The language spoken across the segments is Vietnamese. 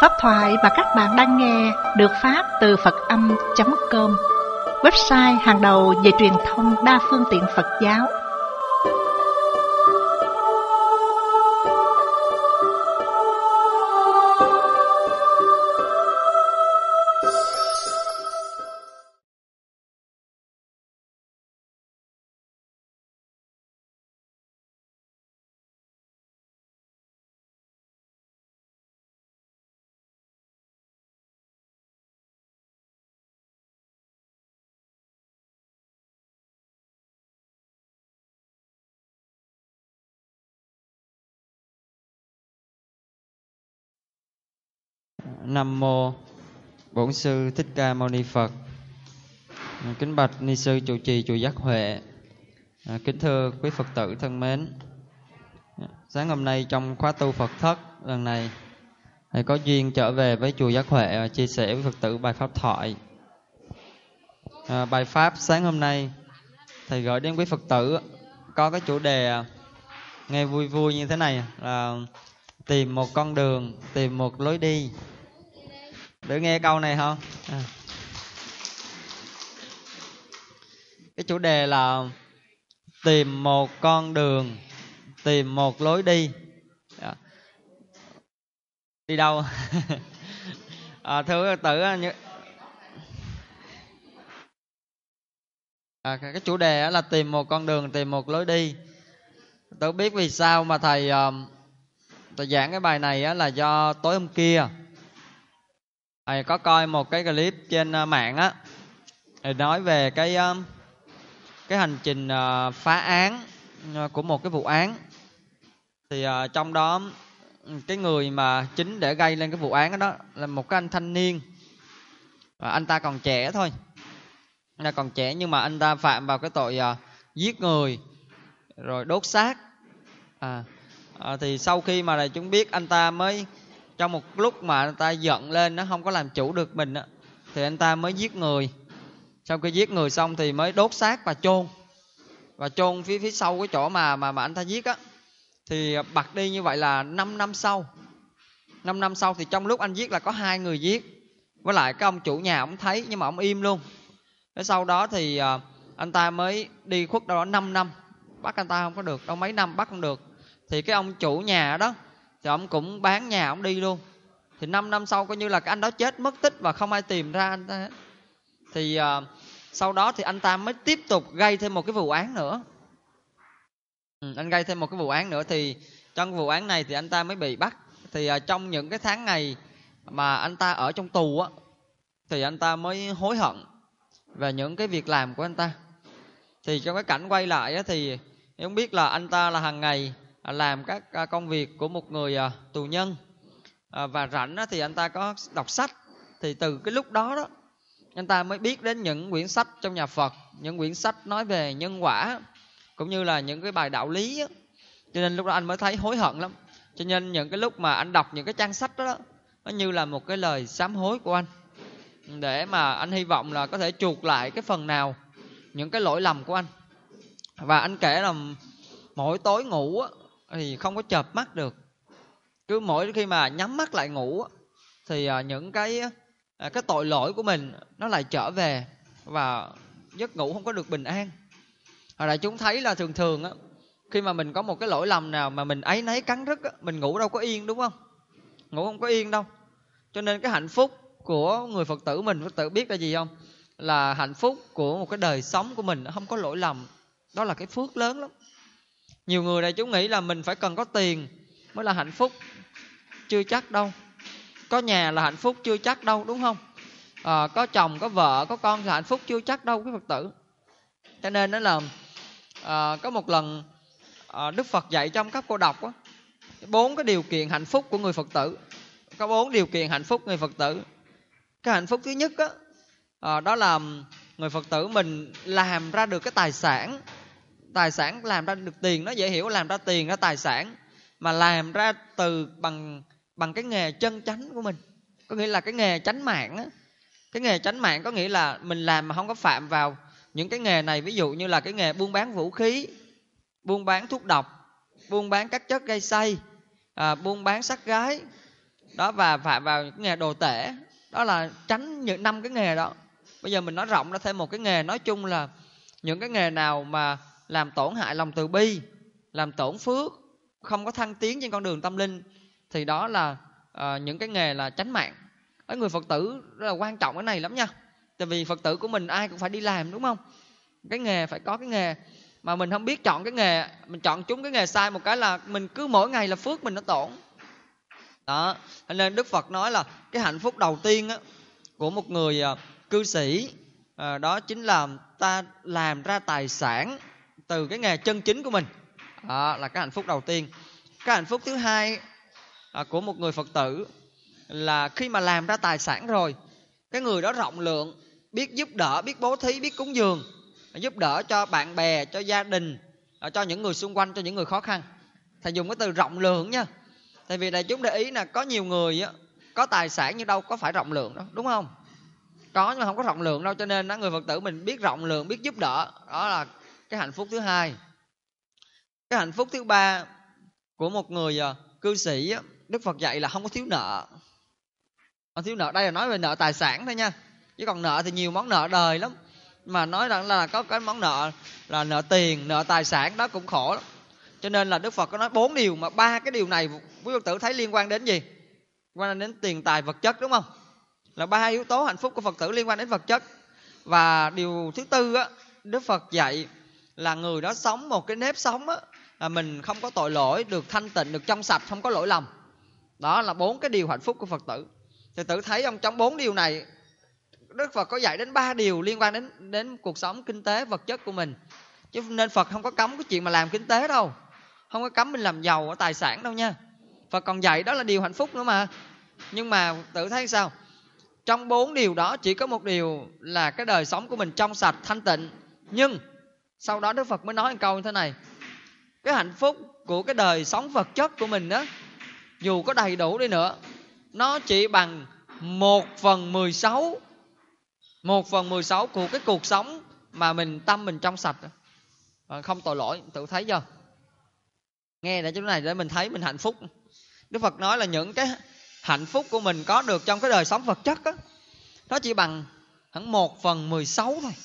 Pháp thoại mà các bạn đang nghe được phát từ Phật-âm.com, website hàng đầu về truyền thông đa phương tiện Phật giáo. Nam mô Bổn sư Thích Ca Mâu Ni Phật. Kính bạch ni sư trụ trì chùa Giác Huệ. Kính thưa quý Phật tử thân mến, sáng hôm nay trong khóa tu Phật thất lần này, thầy có duyên trở về với chùa Giác Huệ chia sẻ với Phật tử bài pháp thoại. Bài pháp sáng hôm nay thầy gửi đến quý Phật tử có cái chủ đề nghe vui vui như thế này là tìm một con đường, tìm một lối đi. Để nghe câu này không? Cái chủ đề là tìm một con đường, tìm một lối đi. Đi đâu? Thưa quý Phật tử, cái chủ đề là tìm một con đường, tìm một lối đi. Tôi biết vì sao mà thầy giảng cái bài này là do tối hôm kia thầy có coi một cái clip trên mạng á, thầy nói về cái hành trình phá án của một cái vụ án. Thì trong đó cái người mà chính để gây lên cái vụ án đó là một cái anh thanh niên. Anh ta còn trẻ thôi, anh ta còn trẻ nhưng mà anh ta phạm vào cái tội giết người rồi đốt xác. Thì sau khi mà chúng biết, anh ta mới trong một lúc mà anh ta giận lên, nó không có làm chủ được mình á, thì anh ta mới giết người. Sau khi giết người xong thì mới đốt xác và chôn phía sau cái chỗ mà anh ta giết á. Thì bặt đi như vậy là 5 năm sau. 5 năm sau thì trong lúc anh giết là có 2 người giết, với lại cái ông chủ nhà ông thấy nhưng mà ông im luôn. Thế sau đó thì anh ta mới đi khuất đâu đó 5 năm, bắt anh ta không có được, đâu mấy năm bắt không được. Thì cái ông chủ nhà đó thì ông cũng bán nhà ông đi luôn. Thì 5 năm sau coi như là cái anh đó chết mất tích và không ai tìm ra anh ta. Thì sau đó thì anh ta mới tiếp tục gây thêm một cái vụ án nữa. Anh gây thêm một cái vụ án nữa. Thì trong vụ án này thì anh ta mới bị bắt. Thì trong những cái tháng ngày mà anh ta ở trong tù á, thì anh ta mới hối hận về những cái việc làm của anh ta. Thì trong cái cảnh quay lại á, thì không biết là anh ta là hàng ngày làm các công việc của một người tù nhân, và rảnh thì anh ta có đọc sách. Thì từ cái lúc đó đó, anh ta mới biết đến những quyển sách trong nhà Phật, những quyển sách nói về nhân quả cũng như là những cái bài đạo lý á. Cho nên lúc đó anh mới thấy hối hận lắm. Cho nên những cái lúc mà anh đọc những cái trang sách đó, nó như là một cái lời sám hối của anh, để mà anh hy vọng là có thể chuộc lại cái phần nào những cái lỗi lầm của anh. Và anh kể là mỗi tối ngủ thì không có chợp mắt được. Cứ mỗi khi mà nhắm mắt lại ngủ thì những cái tội lỗi của mình nó lại trở về, và giấc ngủ không có được bình an. Hồi nãy chúng thấy là thường thường khi mà mình có một cái lỗi lầm nào mà mình áy náy cắn rứt mình ngủ đâu có yên, đúng không? Ngủ không có yên đâu. Cho nên cái hạnh phúc của người Phật tử mình, Phật tử biết là gì không? Là hạnh phúc của một cái đời sống của mình không có lỗi lầm. Đó là cái phước lớn lắm. Nhiều người này chúng nghĩ là mình phải cần có tiền mới là hạnh phúc. Chưa chắc đâu. Có nhà là hạnh phúc chưa chắc đâu, đúng không? Có chồng, có vợ, có con là hạnh phúc chưa chắc đâu quý Phật tử. Cho nên đó là có một lần Đức Phật dạy trong các cô độc 4 cái điều kiện hạnh phúc của người Phật tử. Có 4 điều kiện hạnh phúc người Phật tử. Cái hạnh phúc thứ nhất đó là người Phật tử mình làm ra được cái tài sản. Tài sản làm ra được tiền, nó dễ hiểu, làm ra tiền, ra tài sản, mà làm ra bằng cái nghề chân chánh của mình. Có nghĩa là cái nghề chánh mạng. Cái nghề chánh mạng có nghĩa là mình làm mà không có phạm vào những cái nghề này. Ví dụ như là cái nghề buôn bán vũ khí, buôn bán thuốc độc, buôn bán các chất gây say, buôn bán sát gái, đó, và phạm vào những nghề đồ tể. Đó là tránh những 5 cái nghề đó. Bây giờ mình nói rộng ra thêm một cái nghề. Nói chung là những cái nghề nào mà làm tổn hại lòng từ bi, làm tổn phước, không có thăng tiến trên con đường tâm linh, thì đó là những cái nghề là chánh mạng. Ở người Phật tử rất là quan trọng cái này lắm nha. Tại vì Phật tử của mình ai cũng phải đi làm, đúng không? Cái nghề phải có cái nghề. Mà mình không biết chọn cái nghề, mình chọn trúng cái nghề sai một cái là mình cứ mỗi ngày là phước mình nó tổn. Đó, nên Đức Phật nói là cái hạnh phúc đầu tiên á, của một người cư sĩ, đó chính là ta làm ra tài sản từ cái nghề chân chính của mình. Đó là cái hạnh phúc đầu tiên. Cái hạnh phúc thứ hai của một người Phật tử là khi mà làm ra tài sản rồi, cái người đó rộng lượng, biết giúp đỡ, biết bố thí, biết cúng dường, giúp đỡ cho bạn bè, cho gia đình, cho những người xung quanh, cho những người khó khăn. Thầy dùng cái từ rộng lượng nha. Tại vì đại chúng để ý là có nhiều người á, có tài sản nhưng đâu có phải rộng lượng đâu, đúng không? Có nhưng mà không có rộng lượng đâu. Cho nên người Phật tử mình biết rộng lượng, biết giúp đỡ. Đó là cái hạnh phúc thứ hai. Cái hạnh phúc thứ ba của một người cư sĩ á, Đức Phật dạy là không có thiếu nợ. Không thiếu nợ, đây là nói về nợ tài sản thôi nha. Chứ còn nợ thì nhiều món nợ đời lắm. Mà nói rằng là có cái món nợ là nợ tiền, nợ tài sản, đó cũng khổ lắm. Cho nên là Đức Phật có nói 4 điều, mà 3 cái điều này quý Phật tử thấy liên quan đến gì? Liên quan đến tiền tài vật chất, đúng không? Là 3 yếu tố hạnh phúc của Phật tử liên quan đến vật chất. Và điều thứ tư á, Đức Phật dạy là người đó sống một cái nếp sống á, là mình không có tội lỗi, được thanh tịnh, được trong sạch, không có lỗi lầm. Đó là 4 cái điều hạnh phúc của Phật tử. Thì tự thấy trong 4 điều này, Đức Phật có dạy đến 3 điều liên quan đến cuộc sống kinh tế vật chất của mình. Chứ nên Phật không có cấm cái chuyện mà làm kinh tế đâu, không có cấm mình làm giàu ở tài sản đâu nha. Phật còn dạy đó là điều hạnh phúc nữa mà. Nhưng mà tự thấy sao? Trong 4 điều đó chỉ có một điều là cái đời sống của mình trong sạch, thanh tịnh. Nhưng sau đó Đức Phật mới nói một câu như thế này: cái hạnh phúc của cái đời sống vật chất của mình đó, dù có đầy đủ đi nữa, nó chỉ bằng 1/16 của cái cuộc sống mà tâm mình trong sạch, không tội lỗi. Tự thấy chưa? Nghe để chỗ này để mình thấy mình hạnh phúc. Đức Phật nói là những cái hạnh phúc của mình có được trong cái đời sống vật chất đó, nó chỉ bằng khoảng 1/16 thôi.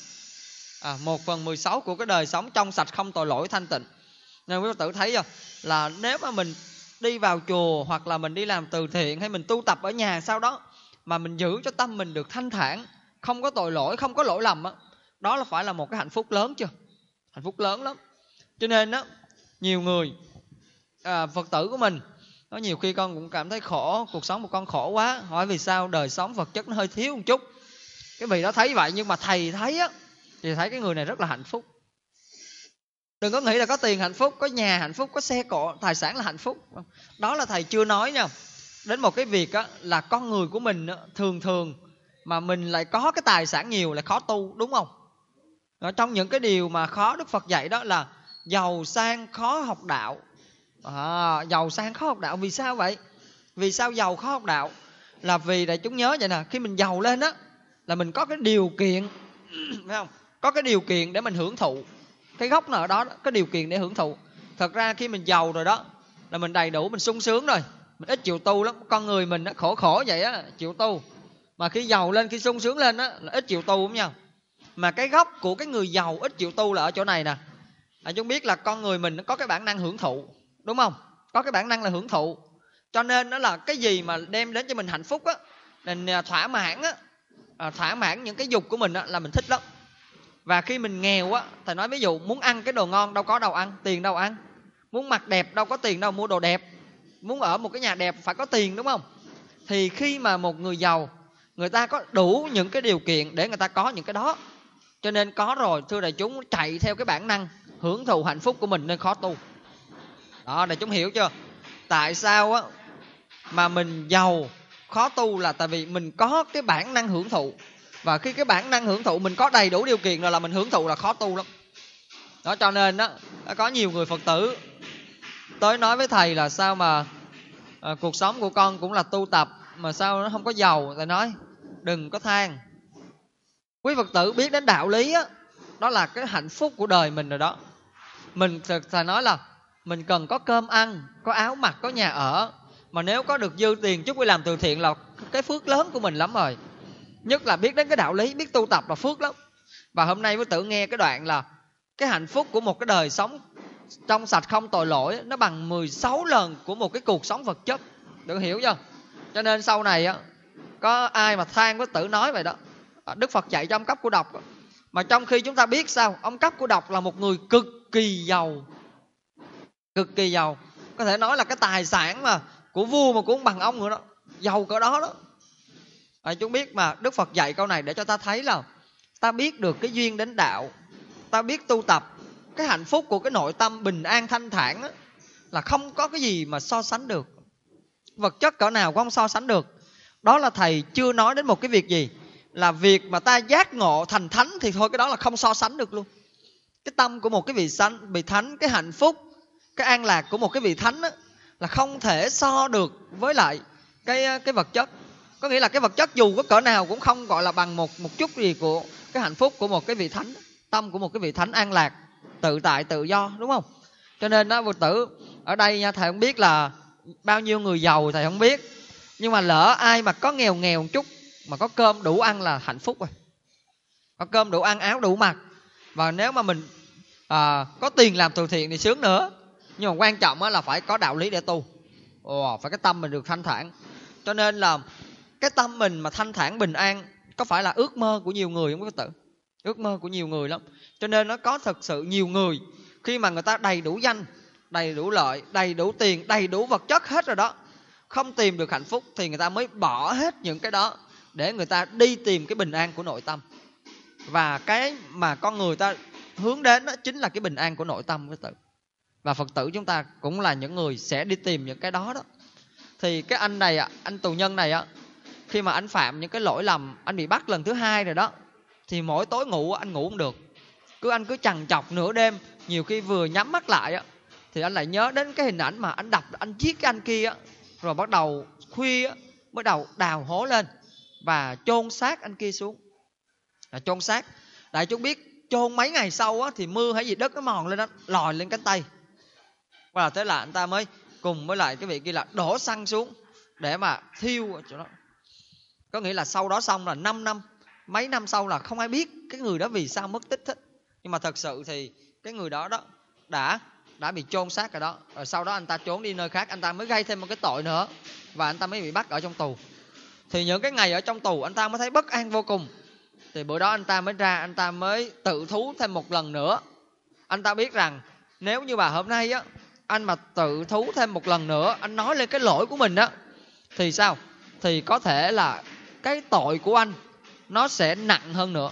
1/16 của cái đời sống trong sạch, không tội lỗi, thanh tịnh. Nên quý Phật tử thấy chưa? Là nếu mà mình đi vào chùa, hoặc là mình đi làm từ thiện, hay mình tu tập ở nhà sau đó, mà mình giữ cho tâm mình được thanh thản, không có tội lỗi, không có lỗi lầm á, đó là phải là một cái hạnh phúc lớn chưa? Hạnh phúc lớn lắm. Cho nên đó, nhiều người Phật tử của mình, có nhiều khi con cũng cảm thấy khổ, cuộc sống của con khổ quá, hỏi vì sao đời sống vật chất nó hơi thiếu một chút. Cái vị đó thấy vậy, nhưng mà thầy thấy á, thì thấy cái người này rất là hạnh phúc. Đừng có nghĩ là có tiền hạnh phúc, có nhà hạnh phúc, có xe cộ, tài sản là hạnh phúc. Đó là thầy chưa nói nha. Đến một cái việc á, là con người của mình á, thường mà mình lại có cái tài sản nhiều lại khó tu, đúng không? Ở trong những cái điều mà khó Đức Phật dạy đó là giàu sang khó học đạo. Giàu sang khó học đạo. Vì sao vậy? Vì sao giàu khó học đạo? Là vì đại chúng nhớ vậy nè, khi mình giàu lên á, là mình có cái điều kiện phải không? Có cái điều kiện để mình hưởng thụ. Cái gốc nó ở đó, cái điều kiện để hưởng thụ. Thật ra khi mình giàu rồi đó, là mình đầy đủ, mình sung sướng rồi, mình ít chịu tu lắm. Con người mình khổ vậy á, chịu tu. Mà khi giàu lên, khi sung sướng lên á, là ít chịu tu, đúng không? Mà cái gốc của cái người giàu ít chịu tu là ở chỗ này nè. Chúng biết là con người mình nó có cái bản năng hưởng thụ, đúng không? Có cái bản năng là hưởng thụ. Cho nên nó là cái gì mà đem đến cho mình hạnh phúc á, mình thỏa mãn á, thỏa mãn những cái dục của mình á, là mình thích lắm. Và khi mình nghèo á, thầy nói ví dụ, muốn ăn cái đồ ngon đâu có đâu ăn, tiền đâu ăn. Muốn mặc đẹp đâu có tiền đâu mua đồ đẹp. Muốn ở một cái nhà đẹp phải có tiền, đúng không? Thì khi mà một người giàu, người ta có đủ những cái điều kiện để người ta có những cái đó. Cho nên có rồi, thưa đại chúng, chạy theo cái bản năng hưởng thụ hạnh phúc của mình nên khó tu. Đó, đại chúng hiểu chưa? Tại sao á mà mình giàu khó tu, là tại vì mình có cái bản năng hưởng thụ. Và khi cái bản năng hưởng thụ mình có đầy đủ điều kiện rồi là mình hưởng thụ là khó tu lắm. Đó, cho nên đó, có nhiều người Phật tử tới nói với thầy là sao mà cuộc sống của con cũng là tu tập mà sao nó không có giàu. Thầy nói đừng có than. Quý Phật tử biết đến đạo lý á, đó là cái hạnh phúc của đời mình rồi đó. Thầy nói là mình cần có cơm ăn, có áo mặc, có nhà ở. Mà nếu có được dư tiền chút đi làm từ thiện là cái phước lớn của mình lắm rồi. Nhất là biết đến cái đạo lý, biết tu tập là phước lắm. Và hôm nay Phật tử nghe cái đoạn là cái hạnh phúc của một cái đời sống trong sạch không tội lỗi nó bằng 16 lần của một cái cuộc sống vật chất. Được hiểu chưa? Cho nên sau này á, có ai mà than Phật tử nói vậy đó, Đức Phật dạy cho ông Cấp Cô Độc, mà trong khi chúng ta biết sao, ông Cấp Cô Độc là một người cực kỳ giàu. Cực kỳ giàu. Có thể nói là cái tài sản mà của vua mà cũng không bằng ông nữa đó. Giàu cỡ đó đó. Chúng biết mà Đức Phật dạy câu này để cho ta thấy là ta biết được cái duyên đến đạo, ta biết tu tập, cái hạnh phúc của cái nội tâm bình an thanh thản đó, là không có cái gì mà so sánh được. Vật chất cỡ nào cũng không so sánh được. Đó là thầy chưa nói đến một cái việc gì, là việc mà ta giác ngộ thành thánh thì thôi, cái đó là không so sánh được luôn. Cái tâm của một cái vị thánh, cái hạnh phúc, cái an lạc của một cái vị thánh đó, là không thể so được với lại cái vật chất. Có nghĩa là cái vật chất dù có cỡ nào cũng không gọi là bằng một chút gì của cái hạnh phúc của một cái vị thánh. Tâm của một cái vị thánh an lạc, tự tại, tự do, đúng không? Cho nên đó, Phật tử ở đây nha, thầy không biết là bao nhiêu người giàu thầy không biết, nhưng mà lỡ ai mà có nghèo một chút mà có cơm đủ ăn là hạnh phúc rồi. Có cơm đủ ăn, áo đủ mặc. Và nếu mà mình có tiền làm từ thiện thì sướng nữa. Nhưng mà quan trọng là phải có đạo lý để tu. Phải cái tâm mình được thanh thản. Cho nên là cái tâm mình mà thanh thản bình an có phải là ước mơ của nhiều người không quý Phật tử? Ước mơ của nhiều người lắm. Cho nên nó có thật sự nhiều người khi mà người ta đầy đủ danh, đầy đủ lợi, đầy đủ tiền, đầy đủ vật chất hết rồi đó, không tìm được hạnh phúc thì người ta mới bỏ hết những cái đó để người ta đi tìm cái bình an của nội tâm. Và cái mà con người ta hướng đến đó chính là cái bình an của nội tâm Phật tử. Và Phật tử chúng ta cũng là những người sẽ đi tìm những cái đó đó. Thì cái anh này, anh tù nhân này, khi mà anh phạm những cái lỗi lầm, anh bị bắt lần thứ 2 rồi đó, thì mỗi tối ngủ anh ngủ không được. Anh cứ trằn trọc nửa đêm, nhiều khi vừa nhắm mắt lại thì anh lại nhớ đến cái hình ảnh mà anh đập, anh giết cái anh kia, rồi bắt đầu khuya mới đầu đào hố lên và chôn xác anh kia xuống. Chôn xác. Đại chúng biết chôn mấy ngày sau thì mưa hay gì đất nó mòn lên, nó lòi lên cánh tay. Và thế là anh ta mới cùng với lại cái vị kia là đổ xăng xuống để mà thiêu ở chỗ đó. Có nghĩa là sau đó xong là 5 năm, mấy năm sau là không ai biết cái người đó vì sao mất tích hết. Nhưng mà thật sự thì cái người đó đó đã bị chôn xác rồi đó. Rồi sau đó anh ta trốn đi nơi khác, anh ta mới gây thêm một cái tội nữa và anh ta mới bị bắt ở trong tù. Thì những cái ngày ở trong tù anh ta mới thấy bất an vô cùng. Thì bữa đó anh ta mới ra, anh ta mới tự thú thêm một lần nữa. Anh ta biết rằng nếu như bà hôm nay anh mà tự thú thêm một lần nữa, anh nói lên cái lỗi của mình thì sao? Thì có thể là cái tội của anh nó sẽ nặng hơn nữa.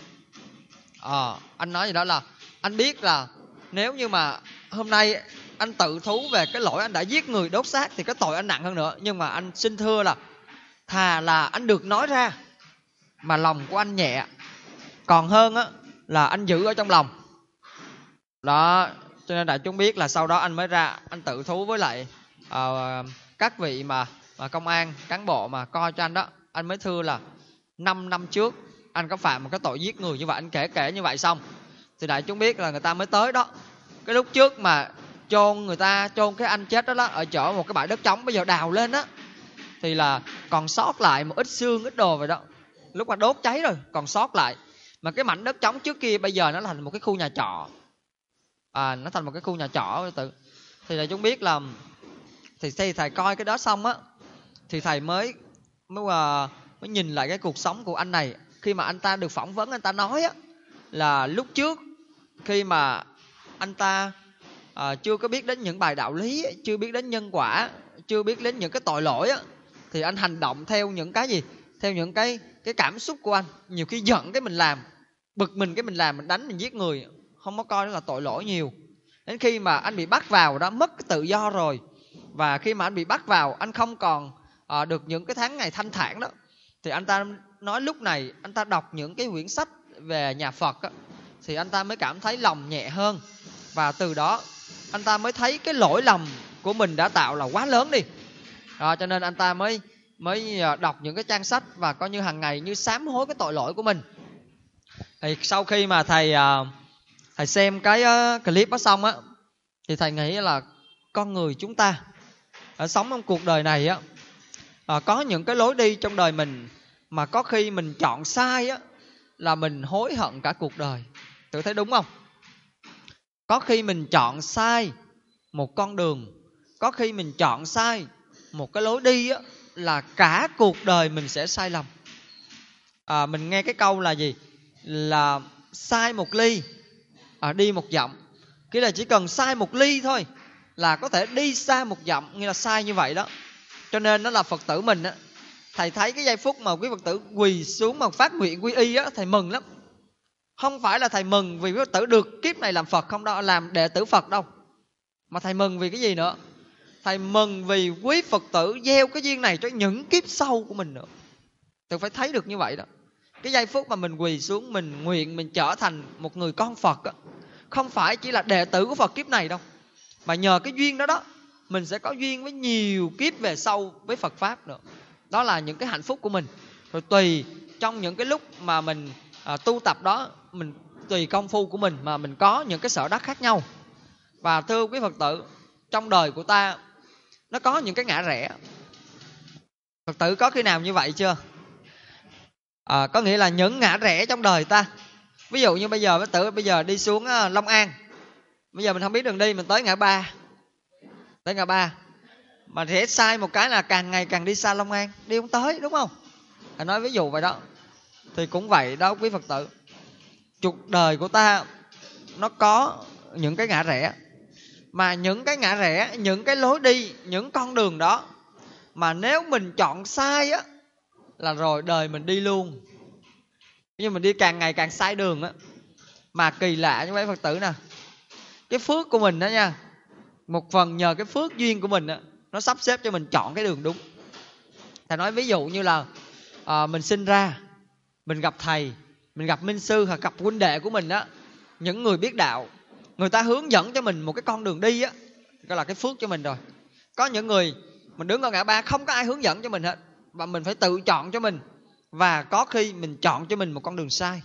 Anh nói gì đó là anh biết là nếu như mà hôm nay anh tự thú về cái lỗi anh đã giết người, đốt xác thì cái tội anh nặng hơn nữa. Nhưng mà anh xin thưa là thà là anh được nói ra mà lòng của anh nhẹ, còn hơn là anh giữ ở trong lòng. Đó, cho nên đại chúng biết là sau đó anh mới ra, anh tự thú với lại các vị mà công an, cán bộ mà coi cho anh đó. Anh mới thưa là 5 năm trước anh có phạm một cái tội giết người như vậy. Anh kể như vậy xong thì đại chúng biết là người ta mới tới đó. Cái lúc trước mà chôn cái anh chết đó ở chỗ một cái bãi đất trống, bây giờ đào lên thì là còn sót lại một ít xương, ít đồ vậy đó. Lúc mà đốt cháy rồi còn sót lại. Mà cái mảnh đất trống trước kia bây giờ nó thành một cái khu nhà trọ. Nó thành một cái khu nhà trọ. Thì đại chúng biết là thì thầy coi cái đó xong thì thầy mới nhìn lại cái cuộc sống của anh này. Khi mà anh ta được phỏng vấn, anh ta nói là lúc trước khi mà anh ta chưa có biết đến những bài đạo lý, chưa biết đến nhân quả, chưa biết đến những cái tội lỗi thì anh hành động theo những cái gì? Theo những cái cảm xúc của anh. Nhiều khi giận cái mình làm, bực mình cái mình làm, mình đánh, mình giết người, không có coi đó là tội lỗi nhiều. Đến khi mà anh bị bắt vào đó, mất cái tự do rồi, và khi mà anh bị bắt vào, anh không còn được những cái tháng ngày thanh thản đó, thì anh ta nói lúc này anh ta đọc những cái quyển sách về nhà Phật thì anh ta mới cảm thấy lòng nhẹ hơn. Và từ đó anh ta mới thấy cái lỗi lầm của mình đã tạo là quá lớn đi. Cho nên anh ta mới đọc những cái trang sách và coi như hàng ngày như sám hối cái tội lỗi của mình. Thì sau khi mà thầy xem cái clip đó xong thì thầy nghĩ là con người chúng ta sống trong cuộc đời này á, có những cái lối đi trong đời mình mà có khi mình chọn sai á, là mình hối hận cả cuộc đời. Tự thấy đúng không? Có khi mình chọn sai một con đường, có khi mình chọn sai một cái lối đi á, là cả cuộc đời mình sẽ sai lầm. Mình nghe cái câu là gì? Là sai một ly, đi một dặm. Nghĩa là chỉ cần sai một ly thôi là có thể đi xa một dặm, nghĩa là sai như vậy đó. Cho nên đó là Phật tử mình á, thầy thấy cái giây phút mà quý Phật tử quỳ xuống mà phát nguyện quy y á, thầy mừng lắm. Không phải là thầy mừng vì quý Phật tử được kiếp này làm Phật không đâu, làm đệ tử Phật đâu. Mà thầy mừng vì cái gì nữa? Thầy mừng vì quý Phật tử gieo cái duyên này cho những kiếp sau của mình nữa. Tôi phải thấy được như vậy đó. Cái giây phút mà mình quỳ xuống, mình nguyện mình trở thành một người con Phật á, không phải chỉ là đệ tử của Phật kiếp này đâu, mà nhờ cái duyên đó đó, mình sẽ có duyên với nhiều kiếp về sau với Phật Pháp nữa. Đó là những cái hạnh phúc của mình. Rồi tùy trong những cái lúc mà mình tu tập đó, mình tùy công phu của mình mà mình có những cái sở đắc khác nhau. Và thưa quý Phật tử, trong đời của ta nó có những cái ngã rẽ. Phật tử có khi nào như vậy chưa? Có nghĩa là những ngã rẽ trong đời ta. Ví dụ như bây giờ Phật tử bây giờ đi xuống Long An, bây giờ mình không biết đường đi, mình tới ngã ba. Tới ngã ba mà rẽ sai một cái là càng ngày càng đi xa Long An, đi không tới, đúng không? Thầy nói ví dụ vậy đó. Thì cũng vậy đó quý Phật tử, cuộc đời của ta nó có những cái ngã rẽ. Mà những cái ngã rẽ, những cái lối đi, những con đường đó mà nếu mình chọn sai á, là rồi đời mình đi luôn. Nhưng mình đi càng ngày càng sai đường á. Mà kỳ lạ như vậy Phật tử nè, cái phước của mình đó nha, một phần nhờ cái phước duyên của mình á, nó sắp xếp cho mình chọn cái đường đúng. Thầy nói ví dụ như là mình sinh ra, mình gặp thầy, mình gặp minh sư hoặc gặp huynh đệ của mình á, những người biết đạo, người ta hướng dẫn cho mình một cái con đường đi á, đó là cái phước cho mình rồi. Có những người mình đứng ở ngã ba không có ai hướng dẫn cho mình hết, và mình phải tự chọn cho mình. Và có khi mình chọn cho mình một con đường sai.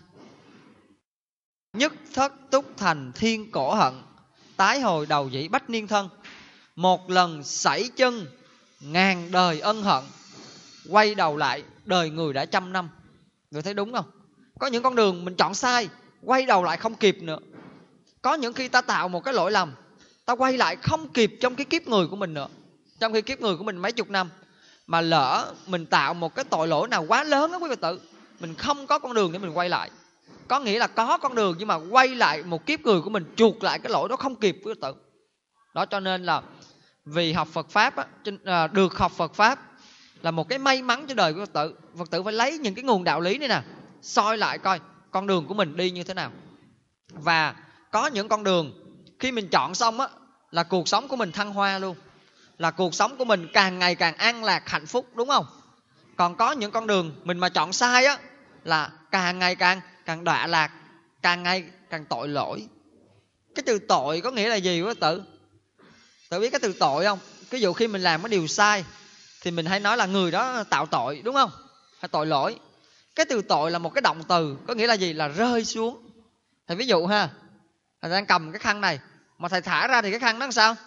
Nhất thất túc thành thiên cổ hận, tái hồi đầu dĩ bách niên thân. Một lần sảy chân ngàn đời ân hận, quay đầu lại đời người đã 100 năm. Người thấy đúng không? Có những con đường mình chọn sai, quay đầu lại không kịp nữa. Có những khi ta tạo một cái lỗi lầm, ta quay lại không kịp trong cái kiếp người của mình nữa. Trong khi kiếp người của mình mấy chục năm, mà lỡ mình tạo một cái tội lỗi nào quá lớn đó quý Phật tử, mình không có con đường để mình quay lại. Có nghĩa là có con đường nhưng mà quay lại một kiếp người của mình, chuộc lại cái lỗi đó không kịp quý Phật tử. Đó cho nên là vì học Phật Pháp á, được học Phật Pháp là một cái may mắn cho đời của Phật tử. Phật tử phải lấy những cái nguồn đạo lý này nè, soi lại coi con đường của mình đi như thế nào. Và có những con đường khi mình chọn xong á, là cuộc sống của mình thăng hoa luôn, là cuộc sống của mình càng ngày càng an lạc hạnh phúc, đúng không? Còn có những con đường mình mà chọn sai á, là càng ngày càng đọa lạc, càng ngày càng tội lỗi. Cái từ tội có nghĩa là gì quý tử? Tự biết cái từ tội không? Ví dụ khi mình làm cái điều sai thì mình hay nói là người đó tạo tội, đúng không? Hay tội lỗi. Cái từ tội là một cái động từ, có nghĩa là gì? Là rơi xuống. Thầy ví dụ ha, thầy đang cầm cái khăn này, mà thầy thả ra thì cái khăn nó làm sao?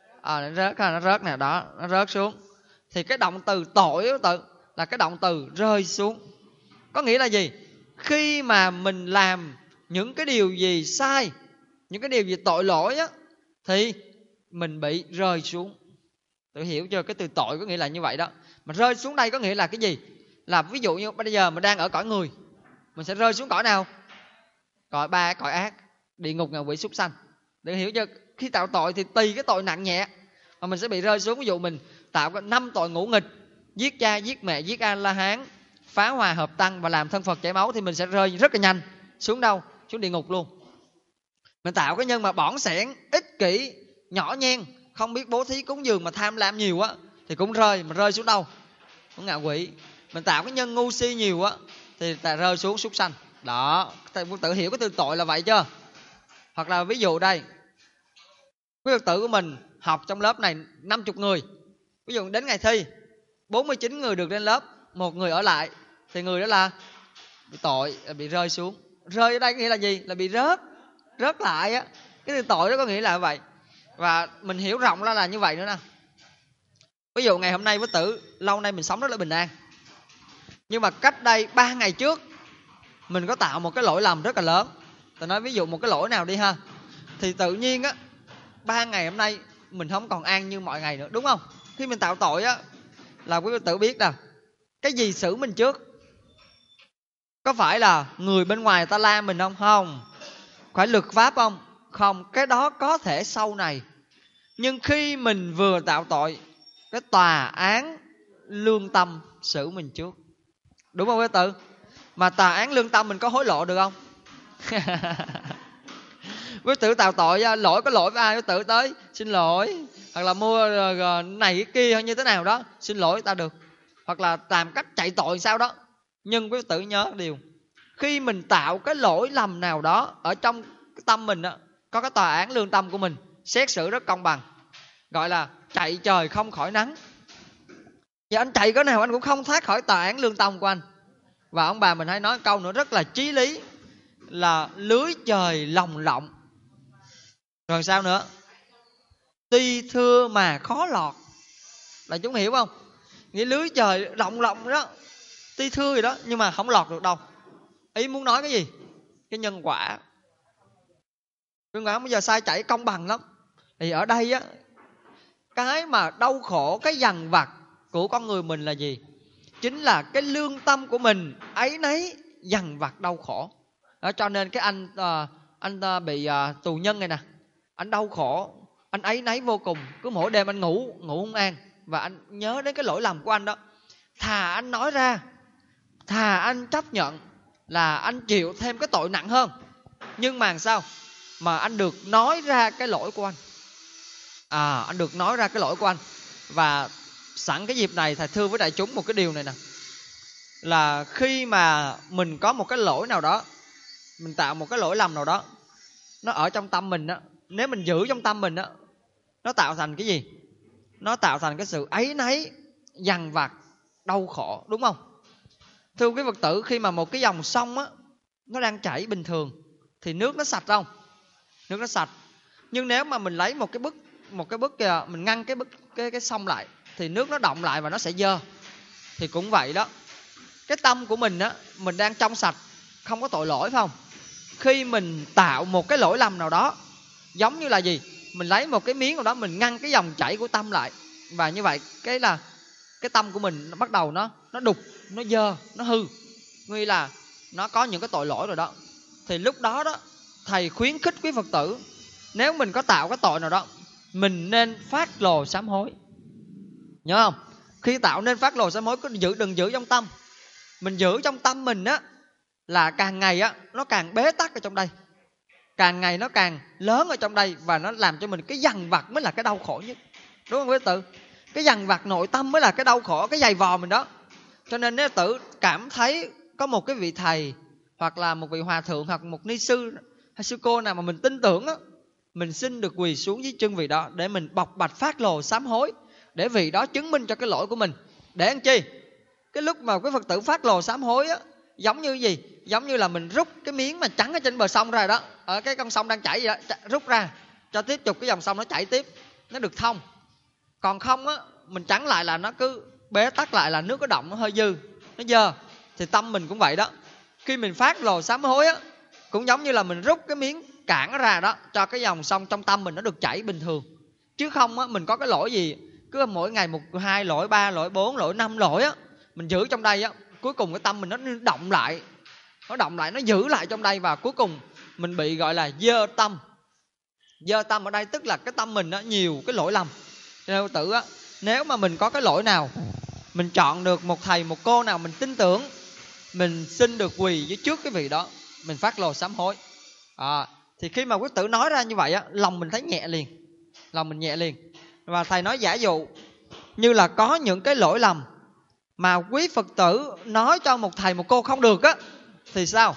Nó rớt nè, đó, nó rớt xuống. Thì cái động từ tội là cái động từ rơi xuống. Có nghĩa là gì? Khi mà mình làm những cái điều gì sai, những cái điều gì tội lỗi á, thì mình bị rơi xuống. Tự hiểu chưa? Cái từ tội có nghĩa là như vậy đó. Mà rơi xuống đây có nghĩa là cái gì? Là ví dụ như bây giờ mình đang ở cõi người, mình sẽ rơi xuống cõi nào? Cõi ba, cõi ác, địa ngục, ngạ quỷ, súc sanh. Tự hiểu chưa? Khi tạo tội thì tùy cái tội nặng nhẹ mà mình sẽ bị rơi xuống. Ví dụ mình tạo 5 tội ngũ nghịch: giết cha, giết mẹ, giết A-la-hán, phá hòa hợp tăng và làm thân Phật chảy máu, thì mình sẽ rơi rất là nhanh xuống đâu? Xuống địa ngục luôn. Mình tạo cái nhân mà bỏng sẻn, ích kỷ, nhỏ nhen, không biết bố thí cúng dường mà tham lam nhiều á, thì cũng rơi. Mà rơi xuống đâu? Xuống ngạ quỷ. Mình tạo cái nhân ngu si nhiều á, thì ta rơi xuống súc sanh. Đó, tự hiểu cái từ tội là vậy chưa? Hoặc là ví dụ đây, quý Phật tử của mình học trong lớp này 50 người, ví dụ đến ngày thi 49 người được lên lớp, 1 người ở lại, thì người đó là bị tội, là bị rơi xuống. Rơi ở đây nghĩa là gì? Là bị rớt lại á. Cái từ tội đó có nghĩa là vậy. Và mình hiểu rộng ra là như vậy nữa nè. Ví dụ ngày hôm nay với Tử lâu nay mình sống rất là bình an, nhưng mà cách đây 3 ngày trước mình có tạo một cái lỗi lầm rất là lớn. Tôi nói ví dụ một cái lỗi nào đi ha, thì tự nhiên á 3 ngày hôm nay mình không còn an như mọi ngày nữa, đúng không? Khi mình tạo tội á là quý Phật tử biết nè, cái gì xử mình trước? Có phải là người bên ngoài ta la mình không? Không. Phải luật pháp không? Không. Cái đó có thể sau này. Nhưng khi mình vừa tạo tội, cái tòa án lương tâm xử mình trước, đúng không quý Phật tử? Mà tòa án lương tâm mình có hối lộ được không? Quý tử tạo tội có lỗi với ai, quý tử tới xin lỗi, hoặc là mua này cái kia hay như thế nào đó, xin lỗi ta được, hoặc là làm cách chạy tội sao đó. Nhưng quý tử nhớ điều, khi mình tạo cái lỗi lầm nào đó ở trong cái tâm mình đó, có cái tòa án lương tâm của mình xét xử rất công bằng, gọi là chạy trời không khỏi nắng. Và anh chạy cái nào anh cũng không thoát khỏi tòa án lương tâm của anh. Và ông bà mình hay nói câu nữa rất là chí lý, là lưới trời lồng lộng. Rồi sao nữa? Tuy thưa mà khó lọt. Là chúng hiểu không? Nghĩa lưới trời lồng lộng đó, tuy thưa gì đó nhưng mà không lọt được đâu. Ý muốn nói cái gì? Cái nhân quả. Nhân quả bây giờ sai chạy công bằng lắm. Thì ở đây á, cái mà đau khổ, cái dằn vặt của con người mình là gì? Chính là cái lương tâm của mình ấy nấy dằn vặt đau khổ. Đó, cho nên cái anh bị tù nhân này nè, anh đau khổ, anh ấy nấy vô cùng. Cứ mỗi đêm anh ngủ không an, và anh nhớ đến cái lỗi lầm của anh đó. Thà anh nói ra, thà anh chấp nhận là anh chịu thêm cái tội nặng hơn, nhưng mà sao mà anh được nói ra cái lỗi của anh. Anh được nói ra cái lỗi của anh. Và sẵn cái dịp này thầy thưa với đại chúng một cái điều này nè, là khi mà mình có một cái lỗi nào đó, mình tạo một cái lỗi lầm nào đó, nó ở trong tâm mình á, nếu mình giữ trong tâm mình á, nó tạo thành cái gì? Nó tạo thành cái sự áy náy, dằn vặt, đau khổ, đúng không? Thưa quý Phật tử, khi mà một cái dòng sông á, nó đang chảy bình thường thì nước nó sạch không? Nước nó sạch. Nhưng nếu mà mình lấy một cái bức kìa, mình ngăn cái sông lại thì nước nó đọng lại và nó sẽ dơ. Thì cũng vậy đó, cái tâm của mình á, mình đang trong sạch, không có tội lỗi, phải không? Khi mình tạo một cái lỗi lầm nào đó, giống như là gì? Mình lấy một cái miếng nào đó, mình ngăn cái dòng chảy của tâm lại, và như vậy cái tâm của mình nó bắt đầu nó đục, nó dơ, nó hư, nghĩa là nó có những cái tội lỗi rồi đó. Thì lúc đó đó, thầy khuyến khích quý Phật tử, nếu mình có tạo cái tội nào đó, mình nên phát lồ sám hối. Nhớ không? Khi tạo nên phát lồ sám hối, đừng giữ trong tâm. Mình giữ trong tâm mình á, là càng ngày á, nó càng bế tắc ở trong đây, càng ngày nó càng lớn ở trong đây, và nó làm cho mình cái dằn vặt mới là cái đau khổ nhất, đúng không quý tử? Cái dằn vặt nội tâm mới là cái đau khổ, cái giày vò mình đó. Cho nên nếu tử cảm thấy có một cái vị thầy, hoặc là một vị hòa thượng, hoặc một ni sư hay sư cô nào mà mình tin tưởng á, mình xin được quỳ xuống dưới chân vị đó để mình bộc bạch phát lồ sám hối, để vị đó chứng minh cho cái lỗi của mình. Để ăn chi? Cái lúc mà quý Phật tử phát lồ sám hối á, giống như gì? Giống như là mình rút cái miếng mà trắng ở trên bờ sông ra đó, ở cái con sông đang chảy vậy đó, rút ra cho tiếp tục cái dòng sông nó chảy tiếp, nó được thông. Còn không á, mình trắng lại là nó cứ bế tắc lại, là nước có động, nó hơi dư, nó dơ. Thì tâm mình cũng vậy đó. Khi mình phát lồ sám hối á, cũng giống như là mình rút cái miếng cản ra đó, cho cái dòng sông trong tâm mình nó được chảy bình thường. Chứ không á, mình có cái lỗi gì, cứ mỗi ngày 1, 2 lỗi, 3 lỗi, 4 lỗi, 5 lỗi á, mình giữ trong đây á, cuối cùng cái tâm mình nó động lại, nó giữ lại trong đây, và cuối cùng mình bị gọi là dơ tâm. Dơ tâm ở đây tức là cái tâm mình á, nhiều cái lỗi lầm. Theo tử á, nếu mà mình có cái lỗi nào, mình chọn được một thầy, một cô nào mình tin tưởng, mình xin được quỳ dưới trước cái vị đó, mình phát lồ sám hối. Thì khi mà quý tử nói ra như vậy á, lòng mình thấy nhẹ liền, lòng mình nhẹ liền. Và thầy nói giả dụ như là có những cái lỗi lầm mà quý Phật tử nói cho một thầy, một cô không được á, thì sao?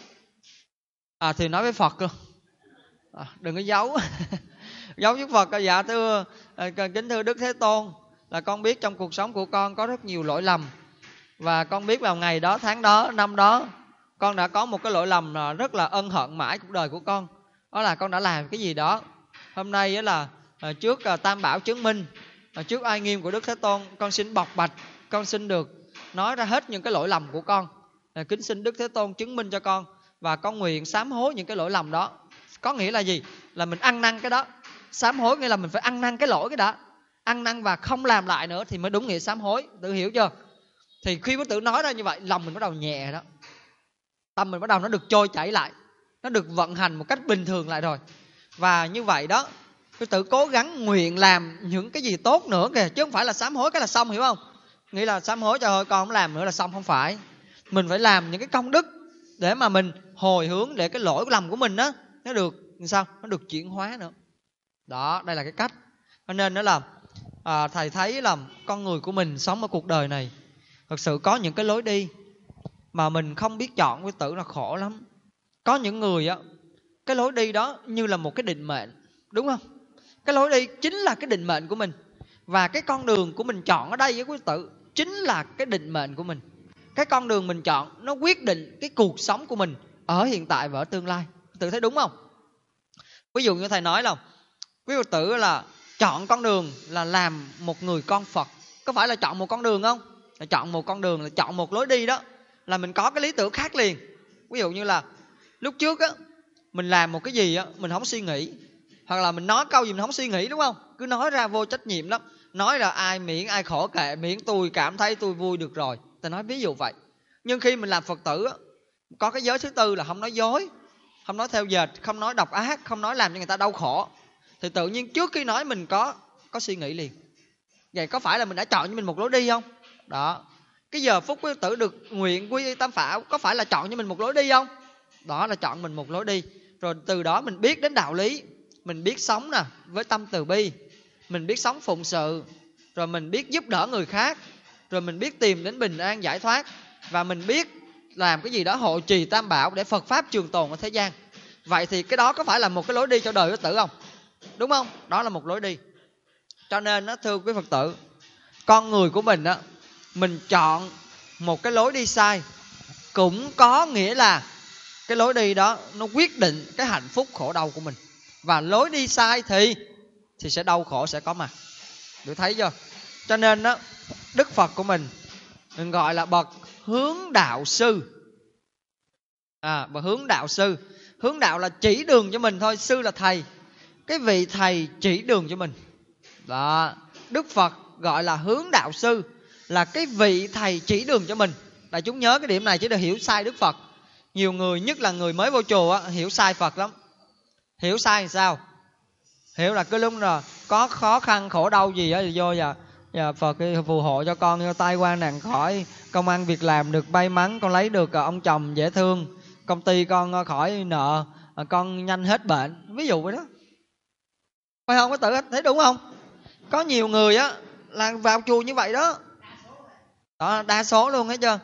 Thì nói với Phật luôn, đừng có giấu. Giấu với Phật. Dạ thưa, kính thưa Đức Thế Tôn, là con biết trong cuộc sống của con có rất nhiều lỗi lầm, và con biết vào ngày đó, tháng đó, năm đó, con đã có một cái lỗi lầm rất là ân hận mãi cuộc đời của con. Đó là con đã làm cái gì đó. Hôm nay là trước Tam Bảo chứng minh, Trước oai nghiêm của Đức Thế Tôn, con xin bộc bạch, con xin được nói ra hết những cái lỗi lầm của con. Kính xin Đức Thế Tôn chứng minh cho con, và con nguyện sám hối những cái lỗi lầm đó. Có nghĩa là gì? Là mình ăn năn cái đó. Sám hối nghĩa là mình phải ăn năn cái lỗi cái đó, ăn năn và không làm lại nữa thì mới đúng nghĩa sám hối. Tự hiểu chưa? Thì khi Phật tử nói ra như vậy, lòng mình bắt đầu nhẹ đó, tâm mình bắt đầu nó được trôi chảy lại, nó được vận hành một cách bình thường lại rồi. Và như vậy đó, Phật tử cố gắng nguyện làm những cái gì tốt nữa kìa, chứ không phải là sám hối cái là xong, hiểu không? Nghĩ là sám hối trời ơi con không làm nữa là xong, không phải. Mình phải làm những cái công đức để mà mình hồi hướng, để cái lỗi lầm của mình đó nó được sao? Nó được chuyển hóa nữa. Đó, đây là cái cách. Cho nên đó là thầy thấy là con người của mình sống ở cuộc đời này thật sự có những cái lối đi mà mình không biết chọn, Phật tử là khổ lắm. Có những người á, cái lối đi đó như là một cái định mệnh, đúng không? Cái lối đi chính là cái định mệnh của mình. Và cái con đường của mình chọn ở đây với quý tử chính là cái định mệnh của mình. Cái con đường mình chọn nó quyết định cái cuộc sống của mình ở hiện tại và ở tương lai. Tự thấy đúng không? Ví dụ như thầy nói là quý Phật tử là chọn con đường là làm một người con Phật. Có phải là chọn một con đường không? Là chọn một con đường, là chọn một lối đi đó, là mình có cái lý tưởng khác liền. Ví dụ như là lúc trước á, mình làm một cái gì á, mình không suy nghĩ, hoặc là mình nói câu gì mình không suy nghĩ, đúng không? Cứ nói ra vô trách nhiệm lắm. Nói là ai miễn ai khổ kệ, miễn tôi cảm thấy tôi vui được rồi. Ta nói ví dụ vậy. Nhưng khi mình làm Phật tử á, có cái giới thứ tư là không nói dối, không nói theo dệt, không nói độc ác, không nói làm cho người ta đau khổ. Thì tự nhiên trước khi nói mình có suy nghĩ liền. Vậy có phải là mình đã chọn cho mình một lối đi không? Đó. Cái giờ phút quý tử được nguyện quy y tam bảo, có phải là chọn cho mình một lối đi không? Đó là chọn mình một lối đi. Rồi từ đó mình biết đến đạo lý, mình biết sống nè với tâm từ bi, mình biết sống phụng sự, rồi mình biết giúp đỡ người khác, rồi mình biết tìm đến bình an giải thoát, và mình biết làm cái gì đó hộ trì tam bảo để Phật pháp trường tồn ở thế gian. Vậy thì cái đó có phải là một cái lối đi cho đời Phật tử không? Đúng không? Đó là một lối đi. Cho nên đó, thưa quý Phật tử, con người của mình đó, mình chọn một cái lối đi sai cũng có nghĩa là cái lối đi đó nó quyết định cái hạnh phúc khổ đau của mình. Và lối đi sai thì sẽ đau khổ sẽ có mặt. Được thấy chưa? Cho nên đó, Đức Phật của mình gọi là bậc hướng đạo sư. Bậc hướng đạo sư. Hướng đạo là chỉ đường cho mình thôi, sư là thầy. Cái vị thầy chỉ đường cho mình. Đó, Đức Phật gọi là hướng đạo sư, là cái vị thầy chỉ đường cho mình. Đại chúng nhớ cái điểm này chứ đừng hiểu sai Đức Phật. Nhiều người, nhất là người mới vô chùa á, hiểu sai Phật lắm. Hiểu sai làm sao? Hiểu là cứ lúc nào có khó khăn khổ đau gì á thì vô và Phật phù hộ cho con, cho tai qua nạn khỏi, công ăn việc làm được may mắn, con lấy được ông chồng dễ thương, công ty con khỏi nợ, con nhanh hết bệnh. Ví dụ vậy đó. Phải không? Có tự thấy đúng không? Có nhiều người á là vào chùa như vậy đó. Đó, đa số luôn hết chưa?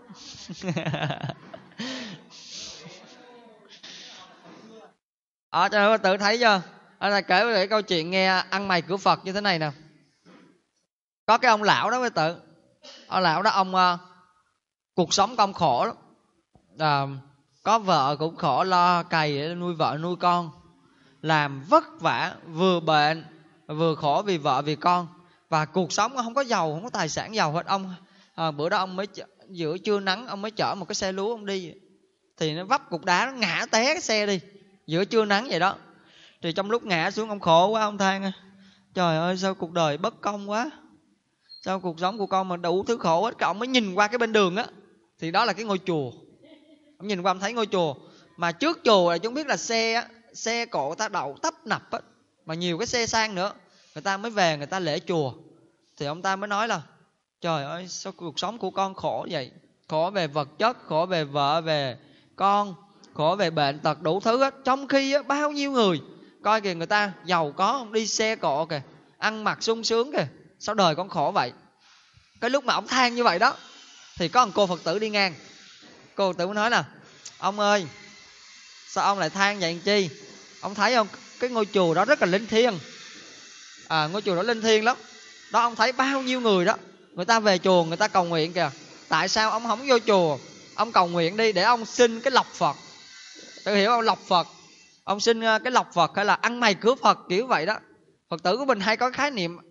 Cho nên tự thấy chưa? Thầy kể với câu chuyện nghe ăn mày cửa Phật như thế này nè. Có cái ông lão đó với tự. Ông lão đó ông cuộc sống ông khổ lắm. Có vợ cũng khổ, lo cày để nuôi vợ nuôi con, làm vất vả, vừa bệnh vừa khổ vì vợ vì con. Và cuộc sống không có giàu, không có tài sản giàu hết. Ông bữa đó ông mới giữa trưa nắng, ông mới chở một cái xe lúa ông đi, thì nó vấp cục đá, nó ngã té cái xe đi giữa trưa nắng vậy đó. Thì trong lúc ngã xuống ông khổ quá, ông than: trời ơi sao cuộc đời bất công quá, sao cuộc sống của con mà đủ thứ khổ hết. Cái ông mới nhìn qua cái bên đường á, thì đó là cái ngôi chùa. Ông nhìn qua ông thấy ngôi chùa, mà trước chùa là chúng biết là xe cộ người ta đậu tấp nập á, mà nhiều cái xe sang nữa, người ta mới về người ta lễ chùa. Thì ông ta mới nói là trời ơi sao cuộc sống của con khổ vậy, khổ về vật chất, khổ về vợ về con, khổ về bệnh tật đủ thứ hết. Trong khi á, bao nhiêu người coi kìa, người ta giàu có, đi xe cộ kìa, ăn mặc sung sướng kìa, sao đời con khổ vậy. Cái lúc mà ông than như vậy đó, thì có một cô Phật tử đi ngang. Cô Phật tử mới nói là: ông ơi, sao ông lại than vậy chi? Ông thấy không, cái ngôi chùa đó rất là linh thiêng. Ngôi chùa đó linh thiêng lắm. Đó, ông thấy bao nhiêu người đó, người ta về chùa người ta cầu nguyện kìa. Tại sao ông không vô chùa, ông cầu nguyện đi để ông xin cái lộc Phật? Tự hiểu không? Lộc Phật, ông xin cái lộc Phật hay là ăn mày cửa Phật kiểu vậy đó. Phật tử của mình hay có khái niệm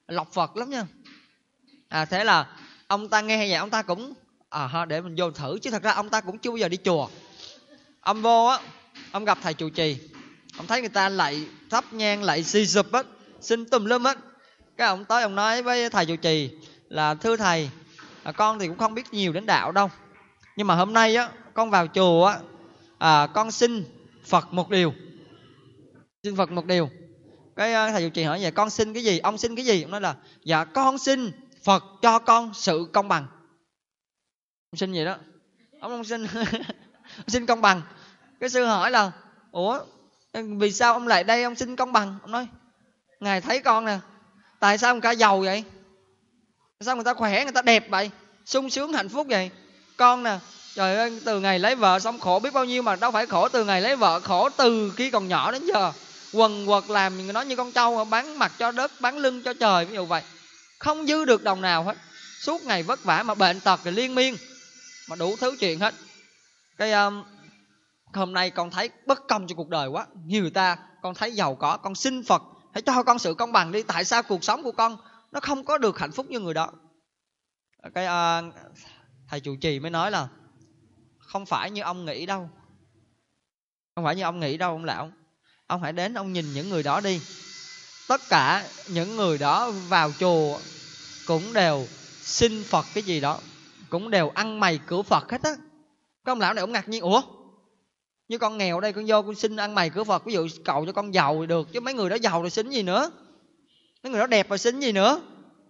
lọc Phật lắm nha. Thế là ông ta nghe vậy ông ta cũng để mình vô thử, chứ thật ra ông ta cũng chưa bao giờ đi chùa. Ông vô á, ông gặp thầy trụ trì, ông thấy người ta lạy thắp nhang, lạy xì sụp á, xin tùm lum á. Cái ông tới ông nói với thầy trụ trì là thưa thầy, con thì cũng không biết nhiều đến đạo đâu, nhưng mà hôm nay á con vào chùa á, con xin Phật một điều. Xin Phật một điều. Cái thầy trụ trì hỏi vậy, con xin cái gì? Ông xin cái gì? Ông nói là dạ con xin Phật cho con sự công bằng. Ông xin gì đó? Ông xin ông xin công bằng. Cái sư hỏi là ủa vì sao ông lại đây ông xin công bằng? Ông nói ngài thấy con nè, tại sao người ta giàu vậy? Sao người ta khỏe, người ta đẹp vậy, sung sướng hạnh phúc vậy? Con nè, trời ơi, từ ngày lấy vợ xong khổ biết bao nhiêu, mà đâu phải khổ từ ngày lấy vợ, khổ từ khi còn nhỏ đến giờ, quần quật làm nó như con trâu, bán mặt cho đất, bán lưng cho trời, ví dụ vậy, không dư được đồng nào hết, suốt ngày vất vả, mà bệnh tật thì liên miên, mà đủ thứ chuyện hết. Cái hôm nay con thấy bất công cho cuộc đời quá, như người ta con thấy giàu có, con xin Phật hãy cho con sự công bằng đi. Tại sao cuộc sống của con nó không có được hạnh phúc như người đó? Cái thầy trụ trì mới nói là không phải như ông nghĩ đâu, không phải như ông nghĩ đâu ông lão. Ông hãy đến ông nhìn những người đó đi. Tất cả những người đó vào chùa cũng đều xin Phật cái gì đó, cũng đều ăn mày cửa Phật hết á. Cái ông lão này ông ngạc nhiên, ủa như con nghèo đây con vô con xin ăn mày cửa Phật, ví dụ cầu cho con giàu thì được, chứ mấy người đó giàu rồi xin gì nữa, mấy người đó đẹp rồi xin gì nữa?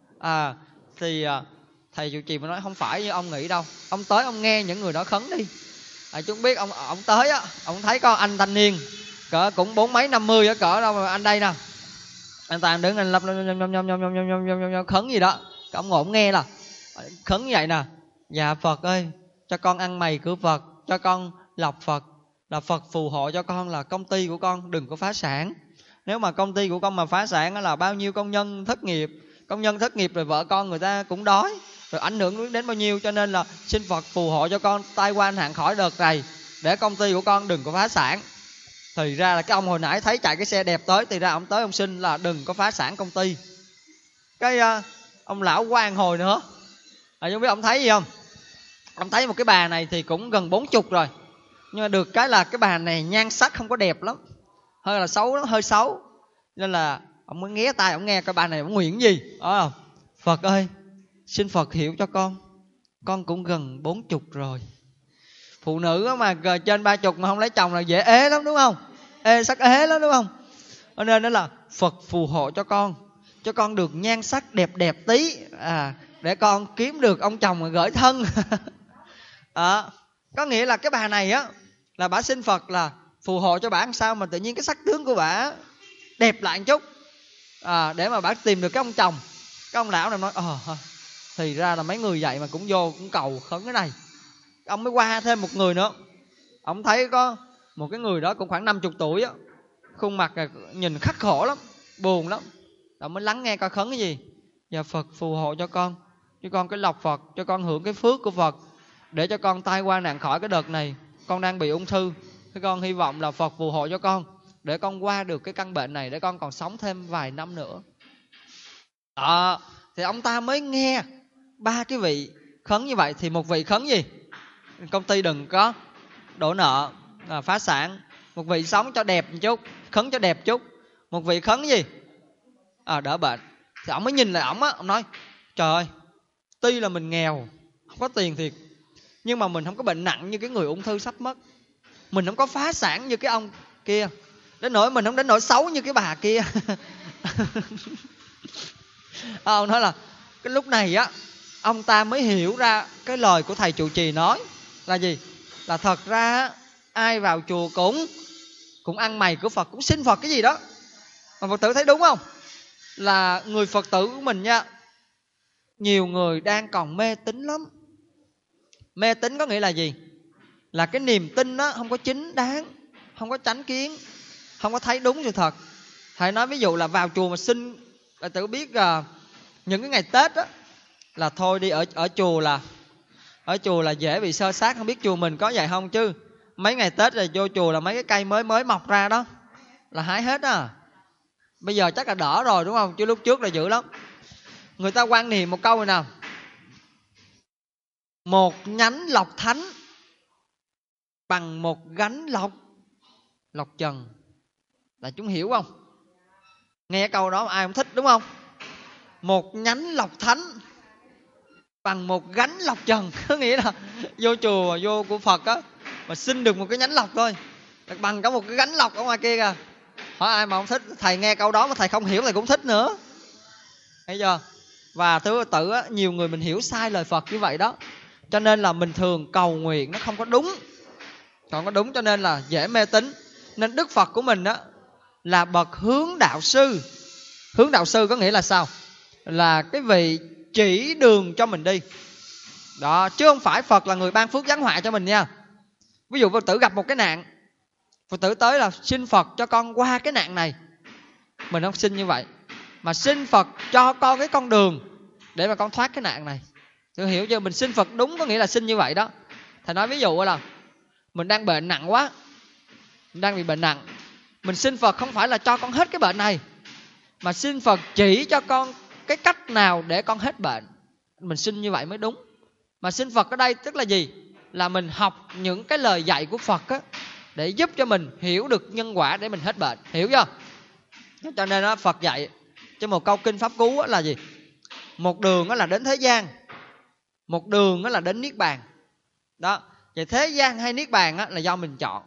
Thì thầy trụ trì mới nói không phải như ông nghĩ đâu. Ông tới ông nghe những người đó khấn đi. Chú biết ông tới á, ông thấy có anh thanh niên cỡ cũng 40 50 á, cỡ đâu mà anh đây nè, anh ta đứng anh lập khấn gì đó. Ông ngồi ông nghe là khấn như vậy nè: dạ Phật ơi, cho con ăn mày cửa Phật, cho con lọc Phật, là Phật phù hộ cho con là công ty của con đừng có phá sản. Nếu mà công ty của con mà phá sản là bao nhiêu công nhân thất nghiệp, rồi vợ con người ta cũng đói, rồi ảnh hưởng đến bao nhiêu. Cho nên là xin Phật phù hộ cho con tai qua nạn khỏi đợt này, để công ty của con đừng có phá sản. Thì ra là cái ông hồi nãy thấy chạy cái xe đẹp tới, thì ra ông tới ông xin là đừng có phá sản công ty. Cái ông lão quan hồi nữa, không biết ông thấy gì không? Ông thấy một cái bà này thì cũng gần 40 rồi, nhưng mà được cái là cái bà này nhan sắc không có đẹp lắm, hơi là xấu lắm, hơi xấu. Nên là ông mới nghé tai ông nghe cái bà này ông nguyện gì đó: Phật ơi, xin Phật hiểu cho con cũng gần 40 rồi. Phụ nữ mà trên 30 mà không lấy chồng là dễ ế lắm đúng không? Sắc ế lắm đúng không? Cho nên đó là Phật phù hộ cho con được nhan sắc đẹp đẹp tí, để con kiếm được ông chồng mà gởi thân. Có nghĩa là cái bà này á là bà xin Phật là phù hộ cho bà làm sao mà tự nhiên cái sắc tướng của bà đẹp lại một chút, để mà bà tìm được cái ông chồng. Cái ông lão này nói thì ra là mấy người vậy mà cũng vô cũng cầu khấn cái này. Ông mới qua thêm một người nữa, ông thấy có một cái người đó cũng khoảng 50 tuổi á, khuôn mặt nhìn khắc khổ lắm, buồn lắm. Ông mới lắng nghe coi khấn cái gì. Dạ Phật phù hộ cho con cái lọc Phật, cho con hưởng cái phước của Phật, để cho con tai qua nạn khỏi cái đợt này. Con đang bị ung thư, cái con hy vọng là Phật phù hộ cho con để con qua được cái căn bệnh này, để con còn sống thêm vài năm nữa. Thì ông ta mới nghe ba cái vị khấn như vậy. Thì một vị khấn gì? Công ty đừng có đổ nợ, phá sản. Một vị sống cho đẹp một chút, khấn cho đẹp chút. Một vị khấn gì? Đỡ bệnh. Thì ông mới nhìn lại ổng á, ông nói trời ơi, tuy là mình nghèo, không có tiền thiệt, nhưng mà mình không có bệnh nặng như cái người ung thư sắp mất, mình không có phá sản như cái ông kia, đến nỗi mình không đến nỗi xấu như cái bà kia. Ông nói là cái lúc này á, ông ta mới hiểu ra cái lời của thầy trụ trì nói là gì? Là thật ra ai vào chùa cũng ăn mày của Phật, cũng xin Phật cái gì đó. Mà Phật tử thấy đúng không? Là người Phật tử của mình nha, nhiều người đang còn mê tín lắm. Mê tín có nghĩa là gì? Là cái niềm tin đó không có chính đáng, không có chánh kiến, không có thấy đúng sự thật. Thầy nói ví dụ là vào chùa mà xin, là tự biết những cái ngày Tết á, là thôi đi ở chùa là dễ bị sơ sát. Không biết chùa mình có vậy không, chứ mấy ngày Tết là vô chùa là mấy cái cây mới mọc ra đó là hái hết á. Bây giờ chắc là đỡ rồi đúng không? Chứ lúc trước là dữ lắm. Người ta quan niệm một câu này nào: một nhánh lộc thánh bằng một gánh lộc trần. Là chúng hiểu không? Nghe câu đó ai không thích đúng không? Một nhánh lộc thánh bằng một gánh lộc trần. Có nghĩa là vô chùa, vô của Phật á, mà xin được một cái nhánh lộc thôi, bằng cả một cái gánh lộc ở ngoài kia kìa. Hỏi ai mà không thích? Thầy nghe câu đó mà thầy không hiểu thầy cũng thích nữa. Thấy chưa? Và thưa tự á, nhiều người mình hiểu sai lời Phật như vậy đó. Cho nên là mình thường cầu nguyện nó không có đúng. Không có đúng cho nên là dễ mê tín. Nên Đức Phật của mình á là bậc hướng đạo sư. Hướng đạo sư có nghĩa là sao? Là cái vị chỉ đường cho mình đi. Đó, chứ không phải Phật là người ban phước giáng họa cho mình nha. Ví dụ Phật tử gặp một cái nạn, Phật tử tới là xin Phật cho con qua cái nạn này. Mình không xin như vậy, mà xin Phật cho con cái con đường để mà con thoát cái nạn này. Tự hiểu chưa? Mình xin Phật đúng có nghĩa là xin như vậy đó. Thầy nói ví dụ là mình đang bệnh nặng quá, mình đang bị bệnh nặng, mình xin Phật không phải là cho con hết cái bệnh này, mà xin Phật chỉ cho con cái cách nào để con hết bệnh. Mình xin như vậy mới đúng. Mà xin Phật ở đây tức là gì? Là mình học những cái lời dạy của Phật á, để giúp cho mình hiểu được nhân quả để mình hết bệnh. Hiểu chưa? Cho nên đó, Phật dạy cho một câu kinh Pháp Cú là gì? Một đường đó là đến thế gian, một đường đó là đến Niết Bàn. Đó, vậy thế gian hay Niết Bàn á, là do mình chọn.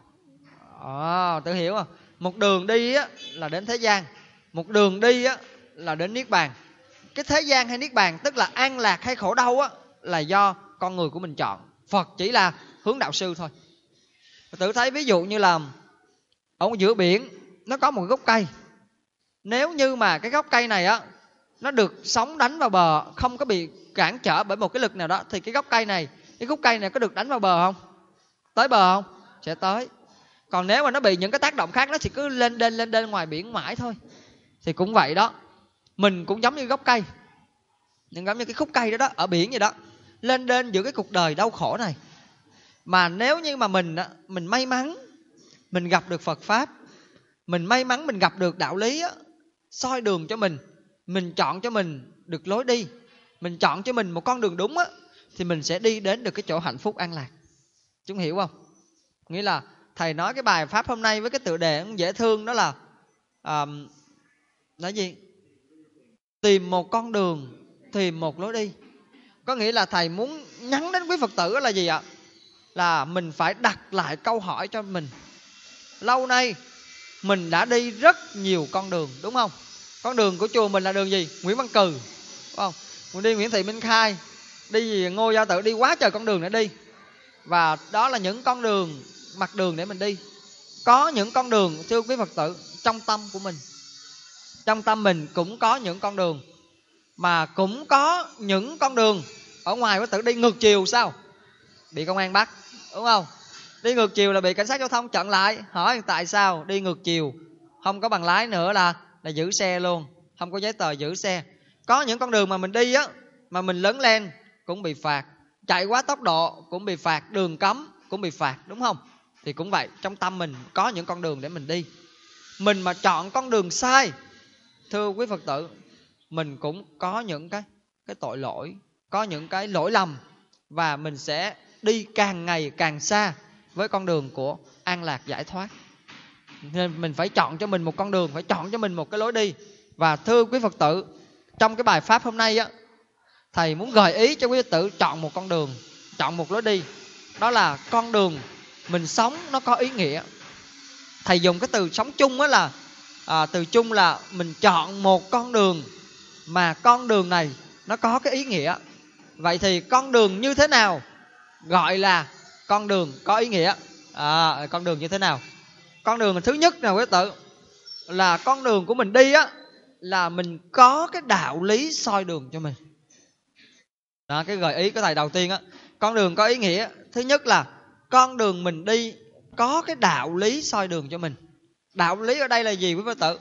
Tự hiểu không? Một đường đi á, là đến thế gian, một đường đi á, là đến Niết Bàn. Cái thế gian hay Niết Bàn tức là an lạc hay khổ đau á, là do con người của mình chọn. Phật chỉ là hướng đạo sư thôi. Tự thấy ví dụ như là ở giữa biển nó có một gốc cây. Nếu như mà cái gốc cây này á, nó được sóng đánh vào bờ, không có bị cản trở bởi một cái lực nào đó, thì cái gốc cây này có được đánh vào bờ không? Tới bờ không? Sẽ tới. Còn nếu mà nó bị những cái tác động khác, nó chỉ cứ lên đên ngoài biển mãi thôi. Thì cũng vậy đó. Mình cũng giống như gốc cây, giống như cái khúc cây đó đó, ở biển vậy đó, lên đên giữa cái cuộc đời đau khổ này. Mà nếu như mà mình may mắn mình gặp được Phật Pháp, mình may mắn mình gặp được đạo lý á, soi đường cho mình chọn cho mình được lối đi, mình chọn cho mình một con đường đúng á, thì mình sẽ đi đến được cái chỗ hạnh phúc an lạc. Chúng hiểu không? Nghĩa là thầy nói cái bài Pháp hôm nay với cái tựa đề dễ thương, đó là nói gì? Tìm một con đường, tìm một lối đi. Có nghĩa là thầy muốn nhắn đến quý Phật tử là gì ạ? Là mình phải đặt lại câu hỏi cho mình. Lâu nay mình đã đi rất nhiều con đường, đúng không? Con đường của chùa mình là đường gì? Nguyễn Văn Cừ, đúng không? Mình đi Nguyễn Thị Minh Khai, đi gì Ngô Gia Tự, đi quá trời con đường để đi. Và đó là những con đường, mặt đường để mình đi. Có những con đường, thưa quý Phật tử, trong tâm của mình, trong tâm mình cũng có những con đường, mà cũng có những con đường ở ngoài quý Phật tử đi ngược chiều sao? Bị công an bắt, đúng không? Đi ngược chiều là bị cảnh sát giao thông chặn lại, hỏi tại sao? Đi ngược chiều, không có bằng lái nữa là giữ xe luôn, không có giấy tờ giữ xe. Có những con đường mà mình đi á, mà mình lớn lên cũng bị phạt, chạy quá tốc độ cũng bị phạt, đường cấm cũng bị phạt, đúng không? Thì cũng vậy, trong tâm mình có những con đường để mình đi. Mình mà chọn con đường sai, thưa quý Phật tử, mình cũng có những cái tội lỗi, có những cái lỗi lầm, và mình sẽ đi càng ngày càng xa với con đường của an lạc giải thoát. Nên mình phải chọn cho mình một con đường, phải chọn cho mình một cái lối đi. Và thưa quý Phật tử, trong cái bài Pháp hôm nay á, thầy muốn gợi ý cho quý Phật tử chọn một con đường, chọn một lối đi. Đó là con đường mình sống nó có ý nghĩa. Thầy dùng cái từ sống chung á, là từ chung là mình chọn một con đường mà con đường này nó có cái ý nghĩa. Vậy thì con đường như thế nào gọi là con đường có ý nghĩa? Con đường như thế nào? Con đường thứ nhất nào quý tử, là con đường của mình đi á, là mình có cái đạo lý soi đường cho mình. Đó, cái gợi ý của thầy đầu tiên á, con đường có ý nghĩa. Thứ nhất là con đường mình đi có cái đạo lý soi đường cho mình. Đạo lý ở đây là gì quý Phật tử?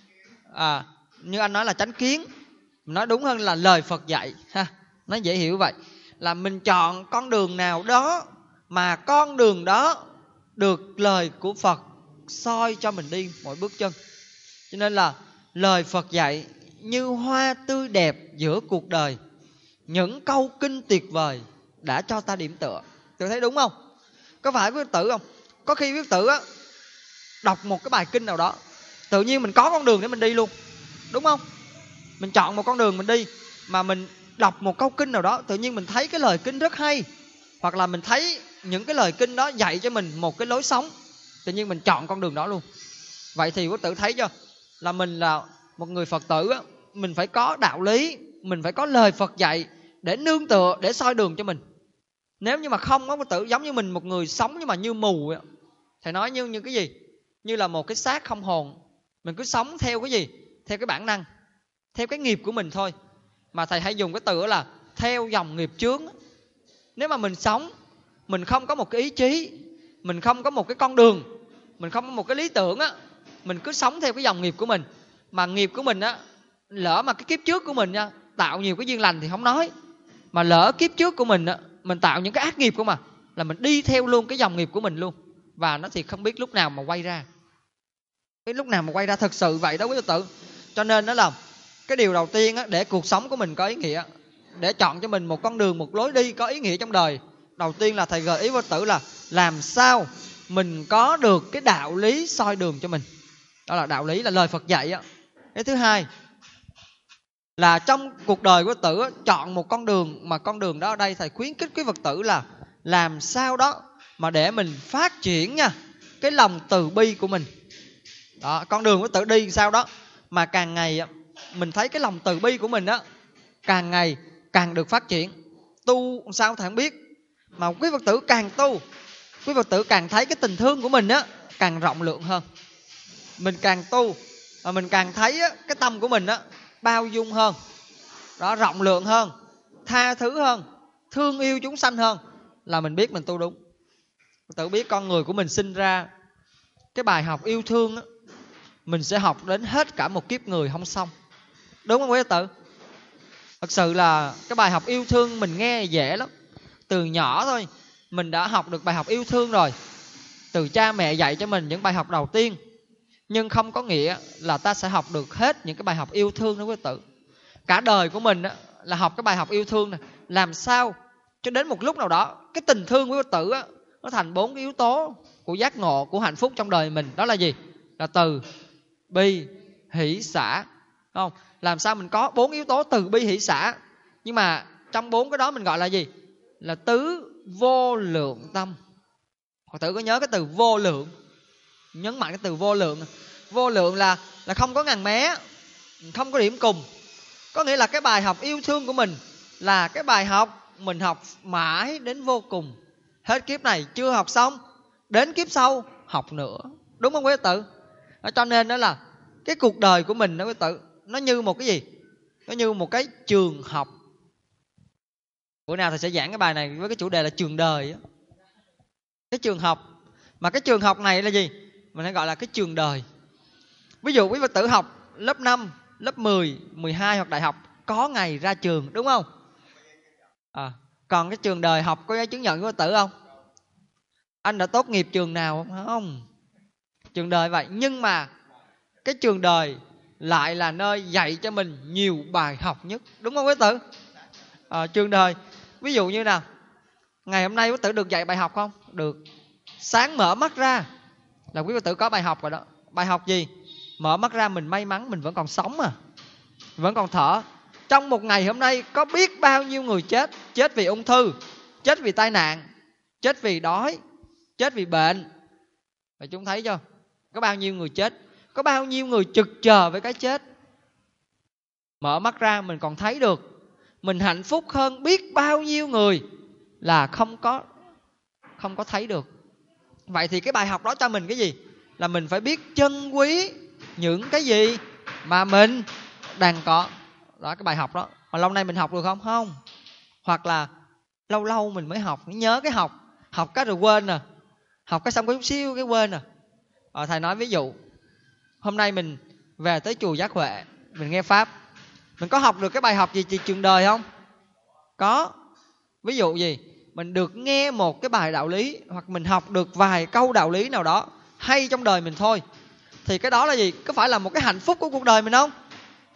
Như anh nói là chánh kiến, nói đúng hơn là lời Phật dạy ha, nó dễ hiểu vậy. Là mình chọn con đường nào đó mà con đường đó được lời của Phật soi cho mình đi mỗi bước chân. Cho nên là lời Phật dạy như hoa tươi đẹp giữa cuộc đời, những câu kinh tuyệt vời đã cho ta điểm tựa. Tôi thấy đúng không? Có phải quý Phật tử không? Có khi quý Phật tử á, đọc một cái bài kinh nào đó, tự nhiên mình có con đường để mình đi luôn, đúng không? Mình chọn một con đường mình đi, mà mình đọc một câu kinh nào đó, tự nhiên mình thấy cái lời kinh rất hay, hoặc là mình thấy những cái lời kinh đó dạy cho mình một cái lối sống, tự nhiên mình chọn con đường đó luôn. Vậy thì quý Phật tử thấy chưa, là mình là một người Phật tử á, mình phải có đạo lý, mình phải có lời Phật dạy để nương tựa, để soi đường cho mình. Nếu như mà không có Phật tử, giống như mình một người sống nhưng mà như mù ấy. Thầy nói như cái gì? Như là một cái xác không hồn. Mình cứ sống theo cái gì? Theo cái bản năng, theo cái nghiệp của mình thôi. Mà thầy hay dùng cái từ là theo dòng nghiệp chướng. Nếu mà mình sống, mình không có một cái ý chí, mình không có một cái con đường, mình không có một cái lý tưởng á, mình cứ sống theo cái dòng nghiệp của mình. Mà nghiệp của mình á, lỡ mà cái kiếp trước của mình nha, tạo nhiều cái duyên lành thì không nói, mà lỡ kiếp trước của mình á, mình tạo những cái ác nghiệp của mà, là mình đi theo luôn cái dòng nghiệp của mình luôn. Và nó thì không biết lúc nào mà quay ra. Cái lúc nào mà quay ra thật sự vậy đó quý Phật tử. Cho nên đó là cái điều đầu tiên á, để cuộc sống của mình có ý nghĩa, để chọn cho mình một con đường, một lối đi có ý nghĩa trong đời, đầu tiên là thầy gợi ý Phật tử là làm sao mình có được cái đạo lý soi đường cho mình. Đó là đạo lý, là lời Phật dạy á. Cái thứ hai là trong cuộc đời của Phật tử á, chọn một con đường, mà con đường đó ở đây thầy khuyến khích quý Phật tử là làm sao đó mà để mình phát triển nha cái lòng từ bi của mình. Đó, con đường của Phật tử đi sao đó mà càng ngày á, mình thấy cái lòng từ bi của mình á, càng ngày càng được phát triển. Tu sao thầy không biết, mà quý Phật tử càng tu, quý Phật tử càng thấy cái tình thương của mình á càng rộng lượng hơn. Mình càng tu và mình càng thấy á, cái tâm của mình á bao dung hơn, đó, rộng lượng hơn, tha thứ hơn, thương yêu chúng sanh hơn, là mình biết mình tu đúng. Phật tử biết con người của mình sinh ra, cái bài học yêu thương á, mình sẽ học đến hết cả một kiếp người không xong, đúng không quý Phật tử? Thật sự là cái bài học yêu thương mình nghe dễ lắm. Từ nhỏ thôi mình đã học được bài học yêu thương rồi, từ cha mẹ dạy cho mình những bài học đầu tiên. Nhưng không có nghĩa là ta sẽ học được hết những cái bài học yêu thương đó quý Phật tử. Cả đời của mình á, là học cái bài học yêu thương này, làm sao cho đến một lúc nào đó cái tình thương của Phật tử á, nó thành 4 cái yếu tố của giác ngộ, của hạnh phúc trong đời mình. Đó là gì? Là từ bi hỷ xả, không? Làm sao mình có 4 yếu tố từ bi hỷ xả. Nhưng mà trong 4 cái đó mình gọi là gì? Là tứ vô lượng tâm. Phật tử có nhớ cái từ vô lượng, nhấn mạnh cái từ vô lượng. Vô lượng là không có ngần mé, không có điểm cùng. Có nghĩa là cái bài học yêu thương của mình là cái bài học mình học mãi đến vô cùng. Hết kiếp này chưa học xong, đến kiếp sau học nữa, đúng không quý Phật tử? Cho nên đó là cái cuộc đời của mình đó quý Phật tử, nó như một cái gì? Nó như một cái trường học. Bữa nào thầy sẽ giảng cái bài này với cái chủ đề là trường đời. Cái trường học. Mà cái trường học này là gì? Mình hay gọi là cái trường đời. Ví dụ quý Phật tử học lớp 5, lớp 10, 12 hoặc đại học, có ngày ra trường, đúng không? Còn cái trường đời học có giấy chứng nhận của Phật tử không? Anh đã tốt nghiệp trường nào không? Trường đời vậy. Nhưng mà cái trường đời lại là nơi dạy cho mình nhiều bài học nhất, đúng không quý Phật tử? Trường đời, ví dụ như nào, ngày hôm nay quý Phật tử được dạy bài học không? Được. Sáng mở mắt ra là quý Phật tử có bài học rồi đó. Bài học gì? Mở mắt ra mình may mắn mình vẫn còn sống mà, vẫn còn thở. Trong một ngày hôm nay có biết bao nhiêu người chết. Chết vì ung thư, chết vì tai nạn, chết vì đói, chết vì bệnh. Và chúng thấy chưa? Có bao nhiêu người chết, có bao nhiêu người trực chờ với cái chết. Mở mắt ra mình còn thấy được, mình hạnh phúc hơn biết bao nhiêu người là không có thấy được. Vậy thì cái bài học đó cho mình cái gì? Là mình phải biết trân quý những cái gì mà mình đang có. Đó, cái bài học đó. Mà lâu nay mình học được không? Không. Hoặc là lâu lâu mình mới học, nhớ cái học. Học cái rồi quên nè. Học cái xong có chút xíu cái quên nè. Thầy nói ví dụ, hôm nay mình về tới chùa Giác Huệ, mình nghe Pháp, mình có học được cái bài học gì trường đời không? Có. Ví dụ gì? Mình được nghe một cái bài đạo lý, hoặc mình học được vài câu đạo lý nào đó hay trong đời mình thôi, thì cái đó là gì? Có phải là một cái hạnh phúc của cuộc đời mình không?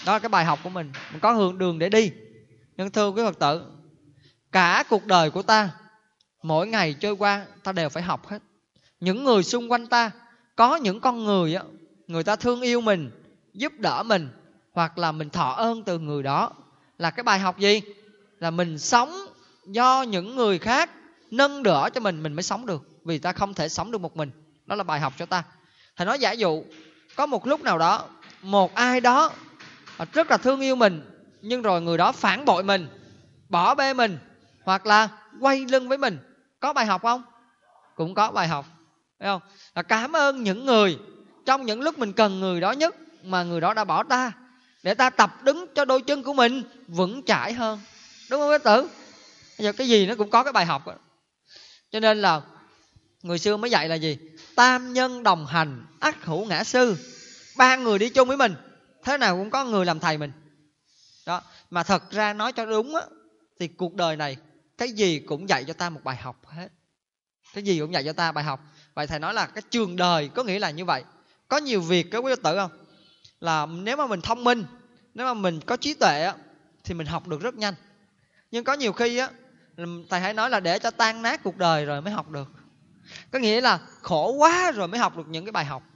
Đó là cái bài học của mình có đường để đi. Nhưng thưa quý Phật tử, cả cuộc đời của ta, mỗi ngày trôi qua ta đều phải học hết. Những người xung quanh ta, có những con người á, người ta thương yêu mình, giúp đỡ mình, hoặc là mình thọ ơn từ người đó. Là cái bài học gì? Là mình sống do những người khác nâng đỡ cho mình mới sống được. Vì ta không thể sống được một mình. Đó là bài học cho ta. Thầy nói giả dụ có một lúc nào đó, một ai đó rất là thương yêu mình, nhưng rồi người đó phản bội mình, bỏ bê mình, hoặc là quay lưng với mình, có bài học không? Cũng có bài học, phải không? Là cảm ơn những người trong những lúc mình cần người đó nhất, mà người đó đã bỏ ta, để ta tập đứng cho đôi chân của mình vững chãi hơn. Đúng không quý tử? Bây giờ cái gì nó cũng có cái bài học. Cho nên là người xưa mới dạy là gì? Tam nhân đồng hành ắt hữu ngã sư. Ba người đi chung với mình, thế nào cũng có người làm thầy mình. Đó. Mà thật ra nói cho đúng á, thì cuộc đời này cái gì cũng dạy cho ta một bài học hết. Cái gì cũng dạy cho ta bài học. Vậy thầy nói là cái trường đời có nghĩa là như vậy. Có nhiều việc có quý Phật tử không? Là nếu mà mình thông minh, nếu mà mình có trí tuệ á, thì mình học được rất nhanh. Nhưng có nhiều khi á, thầy hãy nói là để cho tan nát cuộc đời rồi mới học được. Có nghĩa là khổ quá rồi mới học được những cái bài học.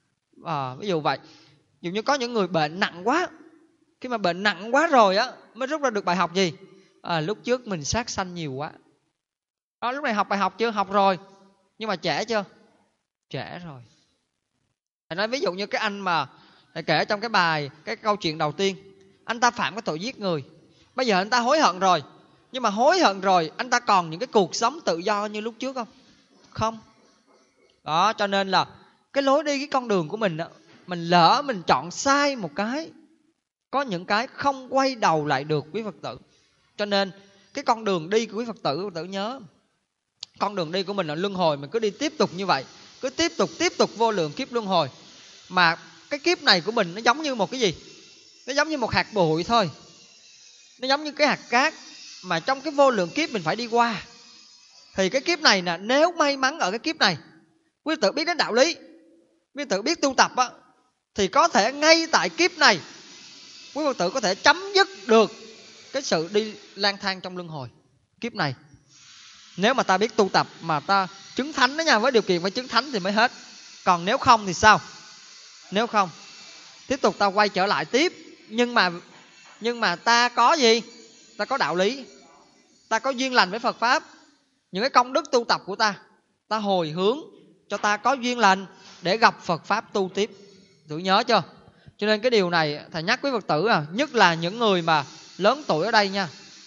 Ví dụ vậy. Ví dụ như có những người bệnh nặng quá, khi mà bệnh nặng quá rồi á, mới rút ra được bài học gì? Lúc trước mình sát sanh nhiều quá. Lúc này học bài học chưa? Học rồi. Nhưng mà trễ chưa? Trễ rồi. Thầy nói ví dụ như cái anh mà thầy kể trong cái bài, cái câu chuyện đầu tiên, anh ta phạm cái tội giết người. Bây giờ anh ta hối hận rồi. Nhưng mà hối hận rồi, anh ta còn những cái cuộc sống tự do như lúc trước không? Không. Đó, cho nên là cái lối đi, cái con đường của mình đó, mình lỡ mình chọn sai một cái, có những cái không quay đầu lại được quý Phật tử. Cho nên cái con đường đi của quý Phật tử nhớ, con đường đi của mình là luân hồi. Mình cứ đi tiếp tục như vậy, cứ tiếp tục vô lượng kiếp luân hồi. Mà cái kiếp này của mình nó giống như một cái gì? Nó giống như một hạt bụi thôi. Nó giống như cái hạt cát mà trong cái vô lượng kiếp mình phải đi qua. Thì cái kiếp này nè, nếu may mắn ở cái kiếp này quý Phật tử biết đến đạo lý, quý Phật tử biết tu tập á, thì có thể ngay tại kiếp này quý Phật tử có thể chấm dứt được cái sự đi lang thang trong luân hồi kiếp này. Nếu mà ta biết tu tập mà ta chứng thánh đó nha, với điều kiện phải chứng thánh thì mới hết. Còn nếu không thì sao? Nếu không, tiếp tục ta quay trở lại tiếp. Nhưng mà ta có gì? Ta có đạo lý, ta có duyên lành với Phật Pháp. Những cái công đức tu tập của ta, ta hồi hướng cho ta có duyên lành để gặp Phật Pháp tu tiếp. Tự nhớ chưa? Cho nên cái điều này thầy nhắc quý Phật tử, nhất là những người mà lớn tuổi ở đây nha,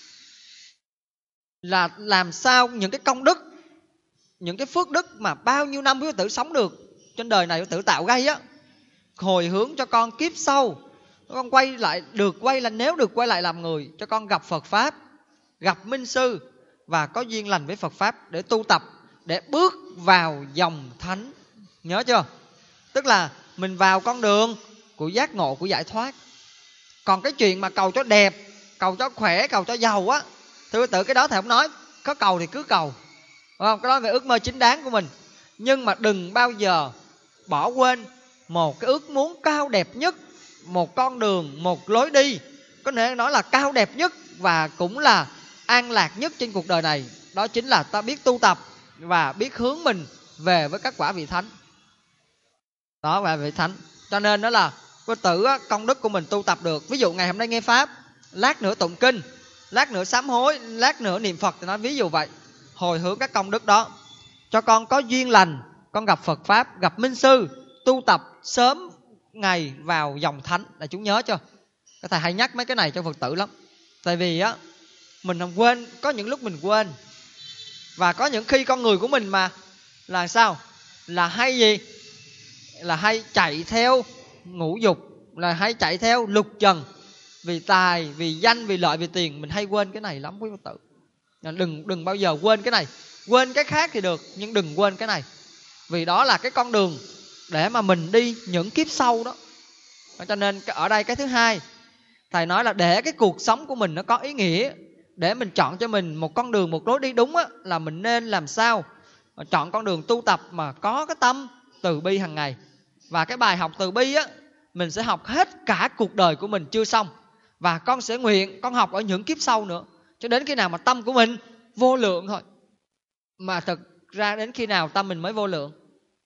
là làm sao những cái công đức, những cái phước đức mà bao nhiêu năm quý Phật tử sống được trên đời này, quý Phật tử tạo gây á, hồi hướng cho con kiếp sau, con nếu được quay lại làm người, cho con gặp Phật Pháp, gặp Minh Sư và có duyên lành với Phật Pháp để tu tập, để bước vào dòng thánh. Nhớ chưa? Tức là mình vào con đường của giác ngộ, của giải thoát. Còn cái chuyện mà cầu cho đẹp, cầu cho khỏe, cầu cho giàu á, thưa quý tử, cái đó thầy không nói. Có cầu thì cứ cầu, phải không? Cái đó về ước mơ chính đáng của mình. Nhưng mà đừng bao giờ bỏ quên một cái ước muốn cao đẹp nhất, một con đường, một lối đi, có thể nói là cao đẹp nhất và cũng là an lạc nhất trên cuộc đời này. Đó chính là ta biết tu tập và biết hướng mình về với các quả vị thánh. Đó, quả vị thánh. Cho nên đó là quý tử công đức của mình tu tập được. Ví dụ ngày hôm nay nghe Pháp, lát nữa tụng kinh, lát nữa sám hối, lát nữa niệm Phật, thì nói ví dụ vậy. Hồi hướng các công đức đó, cho con có duyên lành, con gặp Phật Pháp, gặp Minh Sư, tu tập sớm ngày vào dòng thánh. Là chúng nhớ chưa? Các thầy hay nhắc mấy cái này cho Phật tử lắm. Tại vì á, mình không quên, có những lúc mình quên. Và có những khi con người của mình mà là sao? Là hay gì? Là hay chạy theo ngũ dục, là hay chạy theo lục trần, vì tài, vì danh, vì lợi, vì tiền. Mình hay quên cái này lắm quý Phật tử. Đừng bao giờ quên cái này. Quên cái khác thì được, nhưng đừng quên cái này. Vì đó là cái con đường để mà mình đi những kiếp sau đó. Cho nên ở đây cái thứ hai, thầy nói là để cái cuộc sống của mình nó có ý nghĩa, để mình chọn cho mình một con đường, một lối đi đúng á, là mình nên làm sao chọn con đường tu tập mà có cái tâm từ bi hàng ngày. Và cái bài học từ bi á, mình sẽ học hết cả cuộc đời của mình chưa xong. Và con sẽ nguyện con học ở những kiếp sau nữa, cho đến khi nào mà tâm của mình vô lượng thôi. Mà thực ra đến khi nào tâm mình mới vô lượng?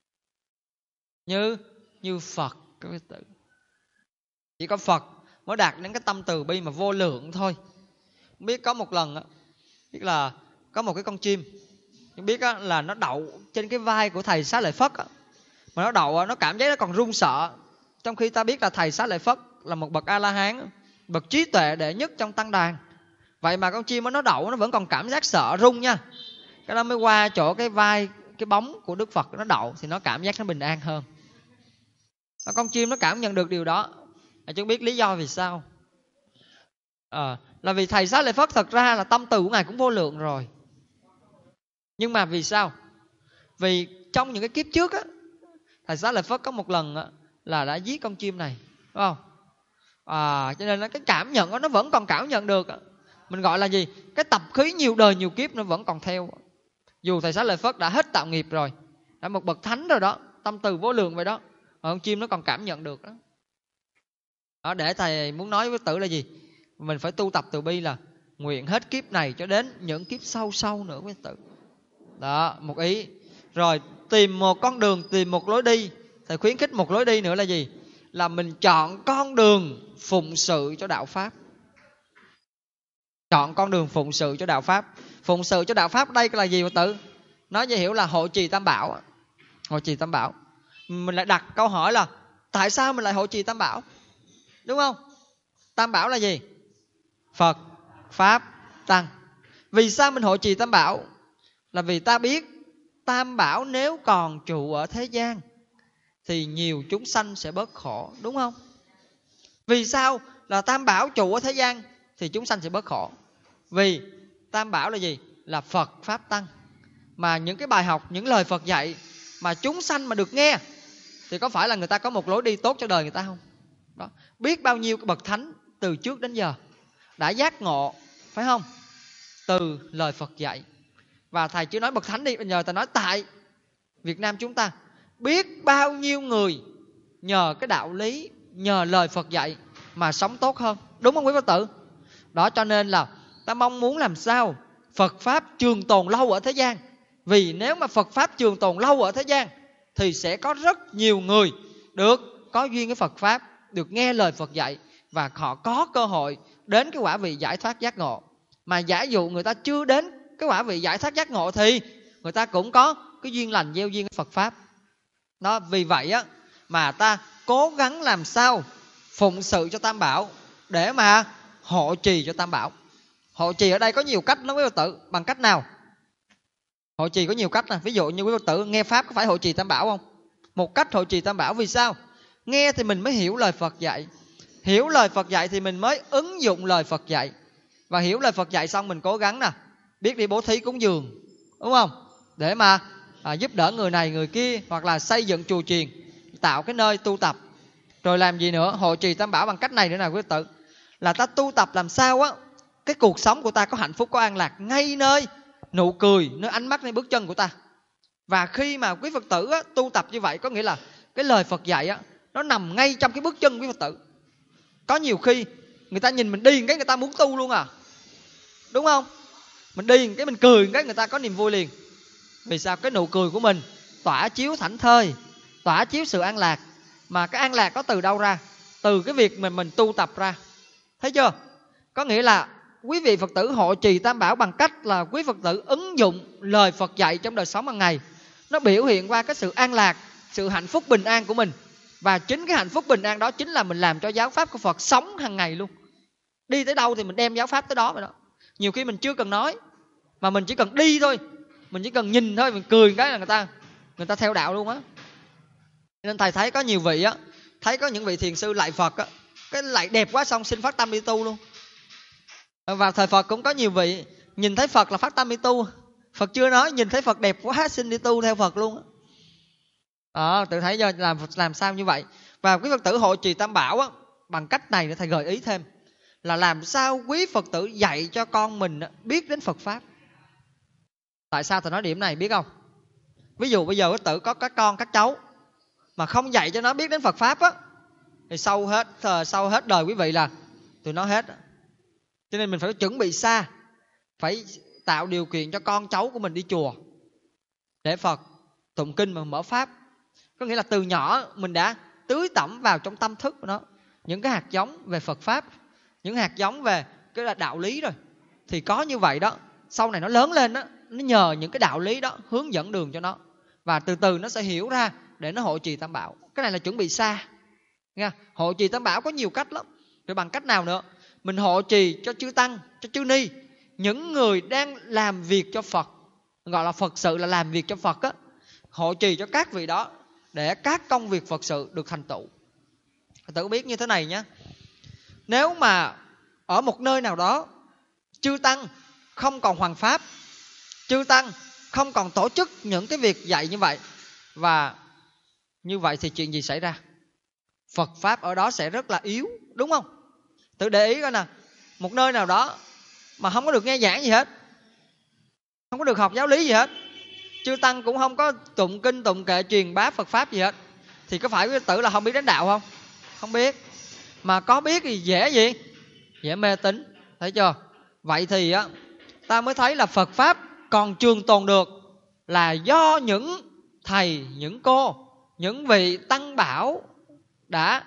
Như Phật các quý tử. Chỉ có Phật mới đạt đến cái tâm từ bi mà vô lượng thôi. Biết có một lần biết là có một cái con chim, biết là nó đậu trên cái vai của thầy Xá Lợi Phất, mà nó đậu nó cảm giác nó còn run sợ. Trong khi ta biết là thầy Xá Lợi Phất là một bậc A-la-hán, bậc trí tuệ đệ nhất trong tăng đoàn. Vậy mà con chim nó đậu nó vẫn còn cảm giác sợ run nha. Cái đó mới qua chỗ cái vai, cái bóng của Đức Phật nó đậu, thì nó cảm giác nó bình an hơn. Con chim nó cảm nhận được điều đó. Chứ biết lý do vì sao? Là vì thầy Xá Lợi Phất thật ra là tâm từ của Ngài cũng vô lượng rồi. Nhưng mà vì sao? Vì trong những cái kiếp trước thầy Xá Lợi Phất có một lần là đã giết con chim này, đúng không? Cho nên là cái cảm nhận đó nó vẫn còn cảm nhận được. Mình gọi là gì? Cái tập khí nhiều đời nhiều kiếp nó vẫn còn theo. Dù thầy Xá Lợi Phất đã hết tạo nghiệp rồi, đã một bậc thánh rồi đó, tâm từ vô lượng vậy đó, con chim nó còn cảm nhận được đó. Để thầy muốn nói với tử là gì? Mình phải tu tập từ bi là nguyện hết kiếp này cho đến những kiếp sau nữa với tử. Đó, một ý. Rồi tìm một con đường, tìm một lối đi. Thầy khuyến khích một lối đi nữa là gì? Là mình chọn con đường phụng sự cho đạo Pháp. Chọn con đường phụng sự cho đạo Pháp. Phụng sự cho đạo Pháp đây là gì mà tử? Nói dễ hiểu là hộ trì Tam Bảo. Hộ trì Tam Bảo. Mình lại đặt câu hỏi là tại sao mình lại hộ trì Tam Bảo? Đúng không? Tam Bảo là gì? Phật, Pháp, Tăng. Vì sao mình hộ trì Tam Bảo? Là vì ta biết Tam Bảo nếu còn trụ ở thế gian thì nhiều chúng sanh sẽ bớt khổ, đúng không? Vì sao là Tam Bảo trụ ở thế gian thì chúng sanh sẽ bớt khổ? Vì Tam Bảo là gì? Là Phật, Pháp, Tăng. Mà những cái bài học, những lời Phật dạy mà chúng sanh mà được nghe thì có phải là người ta có một lối đi tốt cho đời người ta không? Đó. Biết bao nhiêu cái bậc thánh từ trước đến giờ đã giác ngộ, phải không? Từ lời Phật dạy. Và thầy chưa nói bậc thánh đi, bây giờ ta nói tại Việt Nam chúng ta, biết bao nhiêu người nhờ cái đạo lý, nhờ lời Phật dạy mà sống tốt hơn. Đúng không quý Phật tử? Đó, cho nên là ta mong muốn làm sao Phật Pháp trường tồn lâu ở thế gian. Vì nếu mà Phật Pháp trường tồn lâu ở thế gian thì sẽ có rất nhiều người được có duyên với Phật Pháp, được nghe lời Phật dạy, và họ có cơ hội đến cái quả vị giải thoát giác ngộ. Mà giả dụ người ta chưa đến cái quả vị giải thoát giác ngộ thì người ta cũng có cái duyên lành gieo duyên với Phật Pháp. Đó, vì vậy mà ta cố gắng làm sao phụng sự cho Tam Bảo để mà hộ trì cho Tam Bảo. Hộ trì ở đây có nhiều cách lắm quý Phật tử. Bằng cách nào? Hộ trì có nhiều cách nè. Ví dụ như quý Phật tử nghe Pháp có phải hộ trì Tam Bảo không? Một cách hộ trì Tam Bảo. Vì sao? Nghe thì mình mới hiểu lời Phật dạy. Hiểu lời Phật dạy thì mình mới ứng dụng lời Phật dạy. Và hiểu lời Phật dạy xong mình cố gắng nè, biết đi bố thí cúng dường, đúng không? Để mà giúp đỡ người này người kia, hoặc là xây dựng chùa chiền, tạo cái nơi tu tập. Rồi làm gì nữa? Hộ trì Tam Bảo bằng cách này nữa nè quý Phật tử. Là ta tu tập làm sao cái cuộc sống của ta có hạnh phúc, có an lạc ngay nơi nụ cười, nơi ánh mắt, nơi bước chân của ta. Và khi mà quý Phật tử tu tập như vậy, có nghĩa là cái lời Phật dạy nó nằm ngay trong cái bước chân quý Phật tử. Có nhiều khi người ta nhìn mình đi cái người ta muốn tu luôn đúng không? Mình đi cái mình cười cái người ta có niềm vui liền. Vì sao? Cái nụ cười của mình tỏa chiếu thảnh thơi, tỏa chiếu sự an lạc. Mà cái an lạc có từ đâu ra? Từ cái việc mình tu tập ra. Thấy chưa? Có nghĩa là quý vị Phật tử hộ trì Tam Bảo bằng cách là quý Phật tử ứng dụng lời Phật dạy trong đời sống hàng ngày. Nó biểu hiện qua cái sự an lạc, sự hạnh phúc bình an của mình. Và chính cái hạnh phúc bình an đó chính là mình làm cho giáo pháp của Phật sống hàng ngày luôn. Đi tới đâu thì mình đem giáo pháp tới đó vậy đó. Nhiều khi mình chưa cần nói, mà mình chỉ cần đi thôi, mình chỉ cần nhìn thôi, mình cười cái là người ta theo đạo luôn á. Nên thầy thấy có nhiều vị thấy có những vị thiền sư lạy Phật cái lạy đẹp quá xong xin phát tâm đi tu luôn. Và thời Phật cũng có nhiều vị nhìn thấy Phật là phát tâm đi tu. Phật chưa nói, nhìn thấy Phật đẹp quá xin đi tu theo Phật luôn. Tự thấy giờ làm sao như vậy. Và quý Phật tử hộ trì Tam Bảo bằng cách này để thầy gợi ý thêm là làm sao quý Phật tử dạy cho con mình biết đến Phật Pháp. Tại sao thầy nói điểm này biết không? Ví dụ bây giờ quý Phật tử có các con, các cháu mà không dạy cho nó biết đến Phật Pháp thì sau hết đời quý vị là tụi nó hết. Cho nên mình phải chuẩn bị xa, phải tạo điều kiện cho con cháu của mình đi chùa để Phật tụng kinh mà mở pháp. Có nghĩa là từ nhỏ mình đã tưới tẩm vào trong tâm thức của nó những cái hạt giống về Phật pháp, những hạt giống về cái là đạo lý rồi. Thì có như vậy đó, sau này nó lớn lên đó, nó nhờ những cái đạo lý đó hướng dẫn đường cho nó, và từ từ nó sẽ hiểu ra để nó hộ trì tam bảo. Cái này là chuẩn bị xa nha. Hộ trì tam bảo có nhiều cách lắm. Rồi bằng cách nào nữa? Mình hộ trì cho chư tăng, cho chư ni, những người đang làm việc cho Phật, gọi là Phật sự, là làm việc cho Phật á. Hộ trì cho các vị đó để các công việc Phật sự được thành tựu. Tự biết như thế này nhé. Nếu mà ở một nơi nào đó chư tăng không còn hoằng pháp, chư tăng không còn tổ chức những cái việc dạy như vậy, và như vậy thì chuyện gì xảy ra? Phật pháp ở đó sẽ rất là yếu, đúng không? Tự để ý coi nè, một nơi nào đó mà không có được nghe giảng gì hết, không có được học giáo lý gì hết, chư tăng cũng không có tụng kinh tụng kệ truyền bá Phật pháp gì hết, thì có phải quý tử là không biết đánh đạo không? Không biết. Mà có biết thì dễ gì? Dễ mê tín. Thấy chưa? Vậy thì á, ta mới thấy là Phật pháp còn trường tồn được là do những thầy, những cô, những vị tăng bảo đã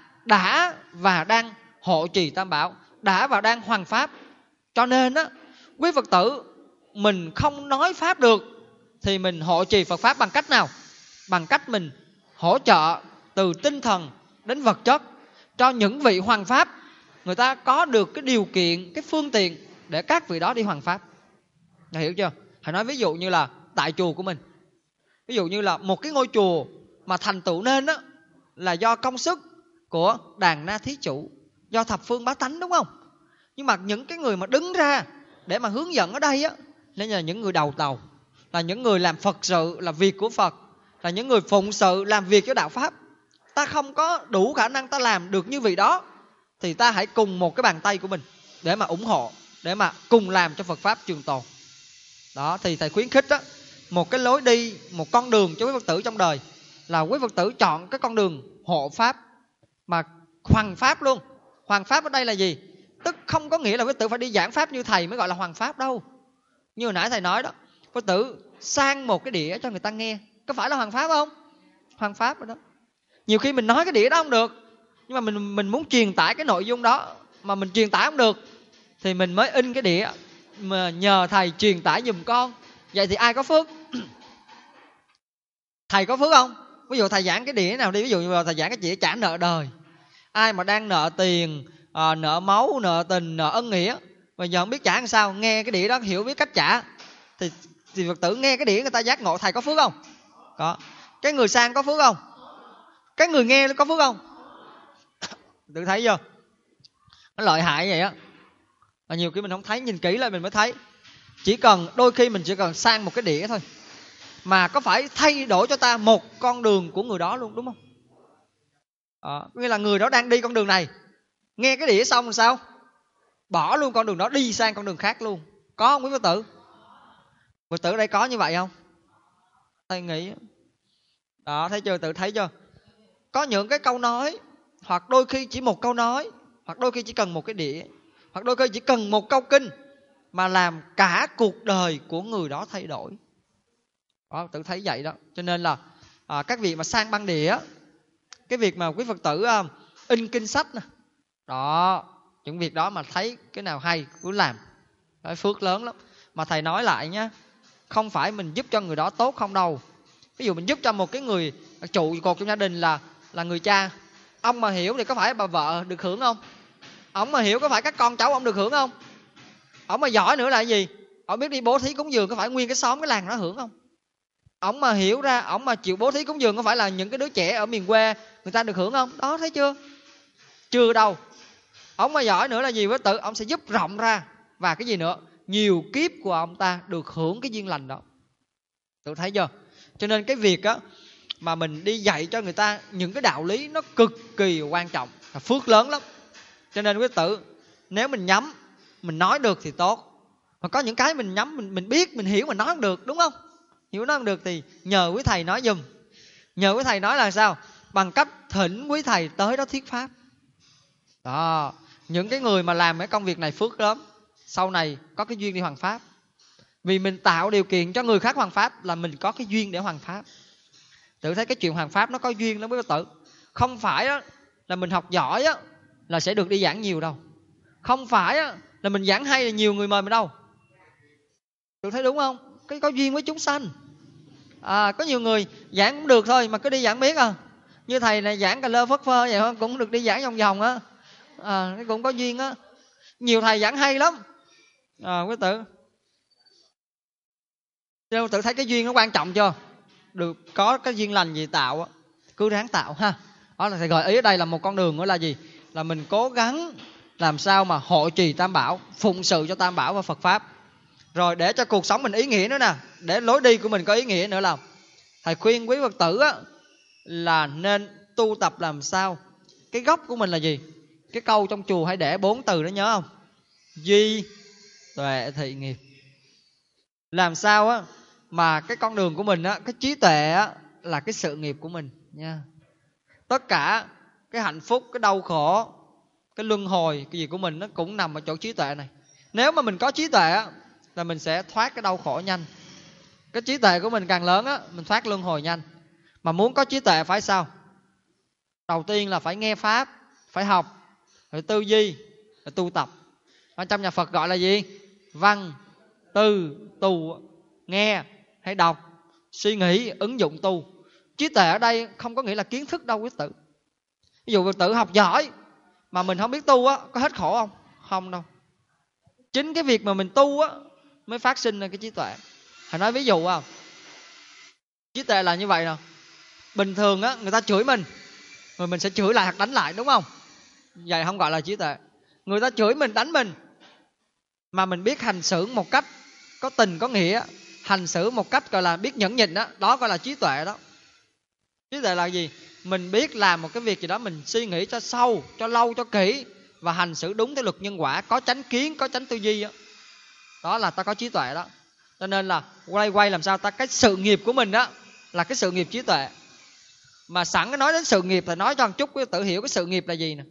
và đang hộ trì tam bảo, đã và đang hoằng pháp. Cho nên á, quý Phật tử mình không nói pháp được thì mình hộ trì Phật pháp bằng cách nào? Bằng cách mình hỗ trợ từ tinh thần đến vật chất cho những vị hoằng pháp, người ta có được cái điều kiện, cái phương tiện để các vị đó đi hoằng pháp. Hiểu chưa? Hãy nói ví dụ như là tại chùa của mình, ví dụ như là một cái ngôi chùa mà thành tựu nên đó là do công sức của đàn na thí chủ, do thập phương bá tánh, đúng không? Nhưng mà những cái người mà đứng ra để mà hướng dẫn ở đây á, nên là những người đầu tàu, là những người làm Phật sự, là việc của Phật, là những người phụng sự làm việc cho đạo pháp. Ta không có đủ khả năng ta làm được như vị đó, thì ta hãy cùng một cái bàn tay của mình để mà ủng hộ, để mà cùng làm cho Phật pháp trường tồn. Đó, thì thầy khuyến khích đó, một cái lối đi, một con đường cho quý Phật tử trong đời là quý Phật tử chọn cái con đường hộ pháp mà hoằng pháp luôn. Hoằng pháp ở đây là gì? Tức không có nghĩa là quý Phật tử phải đi giảng pháp như thầy mới gọi là hoằng pháp đâu. Như hồi nãy thầy nói đó, quý Phật tử sang một cái đĩa cho người ta nghe, có phải là hoằng pháp không? Hoằng pháp rồi đó. Nhiều khi mình nói cái đĩa đó không được, nhưng mà mình muốn truyền tải cái nội dung đó mà mình truyền tải không được, thì mình mới in cái đĩa mà nhờ thầy truyền tải giùm con. Vậy thì ai có phước? Thầy có phước không? Ví dụ thầy giảng cái đĩa nào đi, ví dụ như thầy giảng cái đĩa trả nợ đời. Ai mà đang nợ tiền, nợ máu, nợ tình, nợ ân nghĩa, mà giờ không biết trả làm sao, nghe cái đĩa đó hiểu biết cách trả, thì Phật tử nghe cái đĩa người ta giác ngộ. Thầy có phước không? Có. Cái người sang có phước không? Cái người nghe có phước không? Tự thấy chưa? Nó lợi hại vậy á. Nhiều khi mình không thấy, nhìn kỹ lại mình mới thấy. Chỉ cần đôi khi mình chỉ cần sang một cái đĩa thôi mà có phải thay đổi cho ta một con đường của người đó luôn, đúng không? Nghĩa là người đó đang đi con đường này, nghe cái đĩa xong rồi sao? Bỏ luôn con đường đó, đi sang con đường khác luôn. Có không quý Phật tử? Phật tử ở đây có như vậy không? Thầy nghĩ đó, thấy chưa? Tự thấy chưa? Có những cái câu nói, hoặc đôi khi chỉ một câu nói, hoặc đôi khi chỉ cần một cái đĩa, hoặc đôi khi chỉ cần một câu kinh mà làm cả cuộc đời của người đó thay đổi. Đó, tự thấy vậy đó. Cho nên là các vị mà sang băng đĩa, cái việc mà quý Phật tử in kinh sách nè, đó, những việc đó mà thấy cái nào hay cứ làm, đó, phước lớn lắm. Mà thầy nói lại nhé, không phải mình giúp cho người đó tốt không đâu. Ví dụ mình giúp cho một cái người trụ cột trong gia đình là người cha, ông mà hiểu thì có phải bà vợ được hưởng không? Ông mà hiểu có phải các con cháu ông được hưởng không? Ông mà giỏi nữa là gì? Ông biết đi bố thí cúng dường có phải nguyên cái xóm cái làng nó hưởng không? Ông mà hiểu ra, ông mà chịu bố thí cúng dường có phải là những cái đứa trẻ ở miền quê người ta được hưởng không? Đó, thấy chưa? Chưa đâu. Ông mà giỏi nữa là gì với tự? Ông sẽ giúp rộng ra, và cái gì nữa? Nhiều kiếp của ông ta được hưởng cái duyên lành đó. Tự thấy chưa? Cho nên cái việc á mà mình đi dạy cho người ta những cái đạo lý nó cực kỳ quan trọng, là phước lớn lắm. Cho nên quý tử, nếu mình nhắm, mình nói được thì tốt. Mà có những cái mình nhắm, mình biết, mình hiểu, mình nói không được, đúng không? Hiểu nói không được thì nhờ quý thầy nói giùm. Nhờ quý thầy nói là sao? Bằng cách thỉnh quý thầy tới đó thuyết pháp. Đó, những cái người mà làm cái công việc này phước lắm, sau này có cái duyên đi hoằng pháp. Vì mình tạo điều kiện cho người khác hoằng pháp là mình có cái duyên để hoằng pháp. Tự thấy cái chuyện hoằng pháp nó có duyên lắm quý Phật tử. Không phải á, là mình học giỏi á, là sẽ được đi giảng nhiều đâu. Không phải á, là mình giảng hay là nhiều người mời mình đâu. Tự thấy đúng không? Cái có duyên với chúng sanh. Có nhiều người giảng cũng được thôi mà cứ đi giảng miết à. Như thầy này giảng cà lơ phất phơ vậy thôi, cũng được đi giảng vòng vòng á. Cái cũng có duyên á. Nhiều thầy giảng hay lắm. Quý tử. Tự thấy cái duyên nó quan trọng chưa? Được có cái duyên lành gì tạo á, cứ ráng tạo ha. Đó là thầy gợi ý ở đây là một con đường, đó là gì? Là mình cố gắng làm sao mà hộ trì Tam Bảo, phụng sự cho Tam Bảo và Phật Pháp. Rồi để cho cuộc sống mình ý nghĩa nữa nè, để lối đi của mình có ý nghĩa nữa là thầy khuyên quý Phật tử á, là nên tu tập làm sao. Cái gốc của mình là gì? Cái câu trong chùa hay để 4 từ đó nhớ không? Duy tuệ thị nghiệp. Làm sao á mà cái con đường của mình á, cái trí tuệ á, là cái sự nghiệp của mình nha. Tất cả cái hạnh phúc, cái đau khổ, cái luân hồi, cái gì của mình nó cũng nằm ở chỗ trí tuệ này. Nếu mà mình có trí tuệ á, là mình sẽ thoát cái đau khổ nhanh. Cái trí tuệ của mình càng lớn á, mình thoát luân hồi nhanh. Mà muốn có trí tuệ phải sao? Đầu tiên là phải nghe Pháp, phải học, phải tư duy, phải tu tập. Ở trong nhà Phật gọi là gì? Văn, tư, tu. Nghe hay đọc, suy nghĩ, ứng dụng tu. Trí tuệ ở đây không có nghĩa là kiến thức đâu quý tử. Ví dụ quý tử học giỏi mà mình không biết tu á, có hết khổ không? Không đâu. Chính cái việc mà mình tu á mới phát sinh ra cái trí tuệ. Thầy nói ví dụ không? Trí tuệ là như vậy nè. Bình thường á, người ta chửi mình, rồi mình sẽ chửi lại hoặc đánh lại, đúng không? Vậy không gọi là trí tuệ. Người ta chửi mình, đánh mình, mà mình biết hành xử một cách có tình có nghĩa, hành xử một cách gọi là biết nhẫn nhịn đó, đó gọi là trí tuệ đó. Trí tuệ là gì? Mình biết làm một cái việc gì đó, mình suy nghĩ cho sâu, cho lâu, cho kỹ, và hành xử đúng theo luật nhân quả, có chánh kiến, có chánh tư duy đó. Đó là ta có trí tuệ đó. Cho nên là quay làm sao ta, cái sự nghiệp của mình đó là cái sự nghiệp trí tuệ. Mà sẵn cái nói đến sự nghiệp thì nói cho một chút quý Phật tử hiểu cái sự nghiệp là gì nè.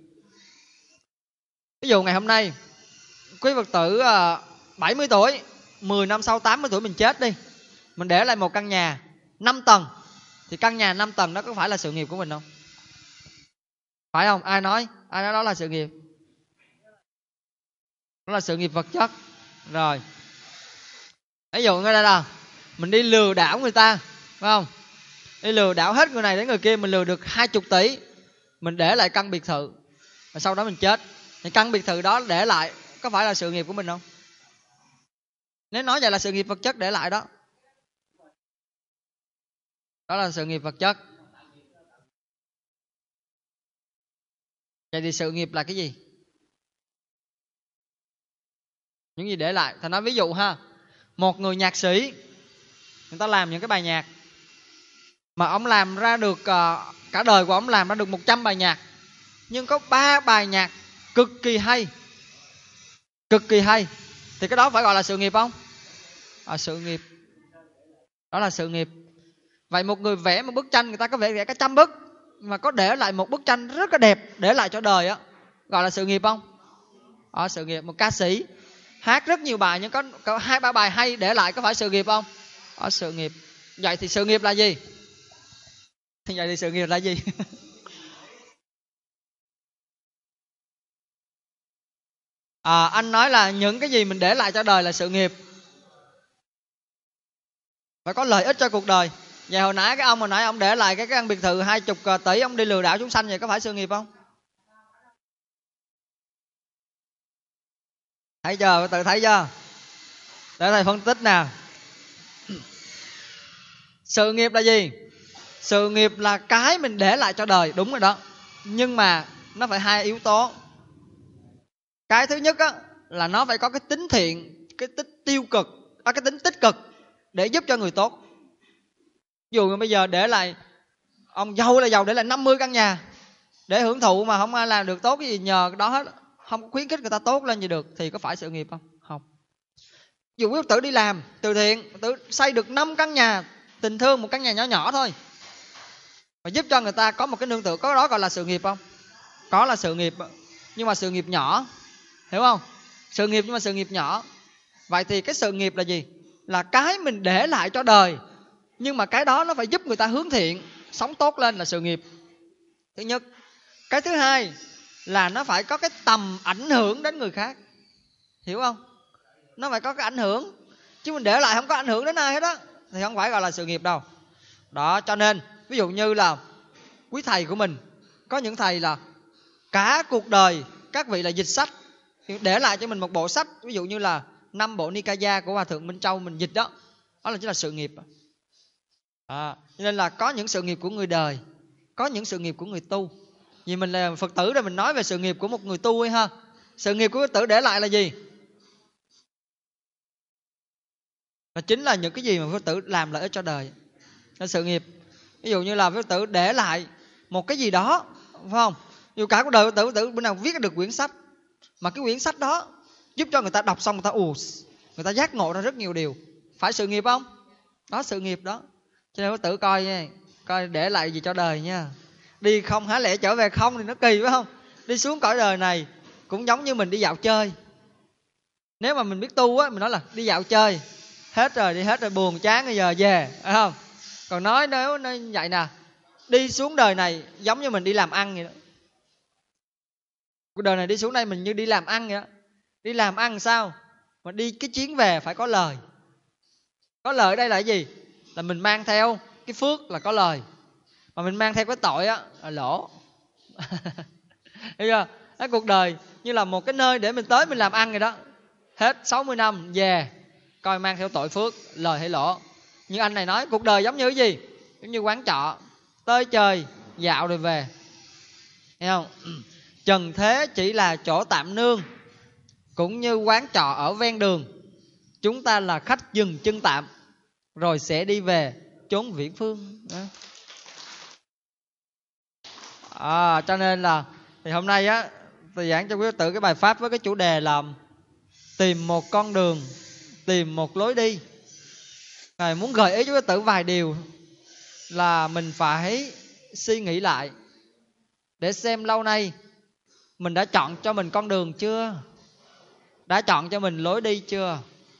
Ví dụ ngày hôm nay quý Phật tử 70 tuổi, 10 năm sau 80 tuổi mình chết đi, mình để lại một căn nhà 5 tầng, thì căn nhà 5 tầng đó có phải là sự nghiệp của mình không? Phải không? Ai nói đó là sự nghiệp? Đó là sự nghiệp vật chất. Rồi ví dụ ngay đây là mình đi lừa đảo người ta, phải không? Đi lừa đảo hết người này đến người kia, mình lừa được 20 tỷ, mình để lại căn biệt thự, và sau đó mình chết, thì căn biệt thự đó để lại có phải là sự nghiệp của mình không? Nếu nói vậy là sự nghiệp vật chất để lại đó. Đó là sự nghiệp vật chất. Vậy thì sự nghiệp là cái gì? Những gì để lại. Thầy nói ví dụ ha, một người nhạc sĩ, người ta làm những cái bài nhạc mà ông làm ra được cả đời của ông làm ra được 100 bài nhạc, nhưng có 3 bài nhạc cực kỳ hay, thì cái đó phải gọi là sự nghiệp không? Sự nghiệp. Đó là sự nghiệp. Vậy một người vẽ một bức tranh, người ta có vẽ cả 100 bức, mà có để lại một bức tranh rất là đẹp để lại cho đời á, gọi là sự nghiệp không? Sự nghiệp. Một ca sĩ hát rất nhiều bài nhưng có 2-3 bài hay để lại, có phải sự nghiệp không? Sự nghiệp. Vậy thì sự nghiệp là gì? Vậy thì sự nghiệp là gì? Anh nói là những cái gì mình để lại cho đời là sự nghiệp, phải có lợi ích cho cuộc đời. Vậy hồi nãy ông để lại cái căn biệt thự 20 tỷ, ông đi lừa đảo chúng sanh, vậy có phải sự nghiệp không? Thấy chưa? Tự thấy chưa? Để thầy phân tích nè. Sự nghiệp là gì? Sự nghiệp là cái mình để lại cho đời, đúng rồi đó. Nhưng mà nó phải 2 yếu tố. Cái thứ nhất á, là nó phải có cái tính thiện, cái tính tiêu cực, cái tính tích cực để giúp cho người tốt. Ví dụ như bây giờ để lại, ông giàu là giàu để lại 50 căn nhà để hưởng thụ mà không ai làm được tốt cái gì nhờ đó hết, không khuyến khích người ta tốt lên gì được, thì có phải sự nghiệp không? Không. Ví dụ quý Phật tử đi làm từ thiện, tự xây được 5 căn nhà tình thương, một căn nhà nhỏ nhỏ thôi, và giúp cho người ta có một cái nương tựa, có đó gọi là sự nghiệp không? Có, là sự nghiệp. nhưng mà sự nghiệp nhỏ. Hiểu không? Sự nghiệp nhưng mà sự nghiệp nhỏ. Vậy thì cái sự nghiệp là gì? Là cái mình để lại cho đời, nhưng mà cái đó nó phải giúp người ta hướng thiện, sống tốt lên, là sự nghiệp. Thứ nhất. Cái thứ hai là nó phải có cái tầm ảnh hưởng đến người khác. Hiểu không? Nó phải có cái ảnh hưởng. Chứ mình để lại không có ảnh hưởng đến ai hết á thì không phải gọi là sự nghiệp đâu. Đó, cho nên ví dụ như là quý thầy của mình, có những thầy là cả cuộc đời các vị là dịch sách, để lại cho mình một bộ sách, ví dụ như là 5 bộ Nikaya của Hòa Thượng Minh Châu mình dịch đó. Đó là chính là sự nghiệp. Nên là có những sự nghiệp của người đời, có những sự nghiệp của người tu. Vì mình là Phật tử rồi mình nói về sự nghiệp của một người tu ấy ha. Sự nghiệp của Phật tử để lại là gì? Là chính là những cái gì mà Phật tử làm lợi ích cho đời. Là sự nghiệp. Ví dụ như là Phật tử để lại một cái gì đó, phải không? Dù cả cuộc đời Phật tử bữa nào viết được quyển sách, mà cái quyển sách đó giúp cho người ta đọc xong người ta giác ngộ ra rất nhiều điều. Phải sự nghiệp không? Đó, sự nghiệp đó. Cho nên Phật tử coi nha, coi để lại gì cho đời nha. Đi không hả lẽ trở về không thì nó kỳ, phải không? Đi xuống cõi đời này cũng giống như mình đi dạo chơi. Nếu mà mình biết tu á, mình nói là đi dạo chơi, hết rồi, đi hết rồi, buồn chán bây giờ về, phải không? Còn nếu nó vậy nè, đi xuống đời này giống như mình đi làm ăn vậy đó. Cuộc đời này đi xuống đây mình như đi làm ăn vậy đó. Đi làm ăn sao? Mà đi cái chuyến về phải có lời. Có lời ở đây là cái gì? Là mình mang theo cái phước là có lời, mà mình mang theo cái tội á là lỗ. Thấy chưa? Cái cuộc đời như là một cái nơi để mình tới mình làm ăn rồi đó. Hết 60 năm về coi mang theo tội phước, lời hay lỗ. Như anh này nói, cuộc đời giống như cái gì? Giống như quán trọ, tới chơi dạo rồi về. Thấy không? Trần thế chỉ là chỗ tạm nương, cũng như quán trọ ở ven đường. Chúng ta là khách dừng chân tạm, rồi sẽ đi về chốn viễn phương. Cho nên là thì hôm nay á, tôi giảng cho quý Phật tử cái bài pháp với cái chủ đề là tìm một con đường, tìm một lối đi. Ngài muốn gợi ý cho quý Phật tử vài điều là mình phải suy nghĩ lại, để xem lâu nay mình đã chọn cho mình con đường chưa, đã chọn cho mình lối đi chưa.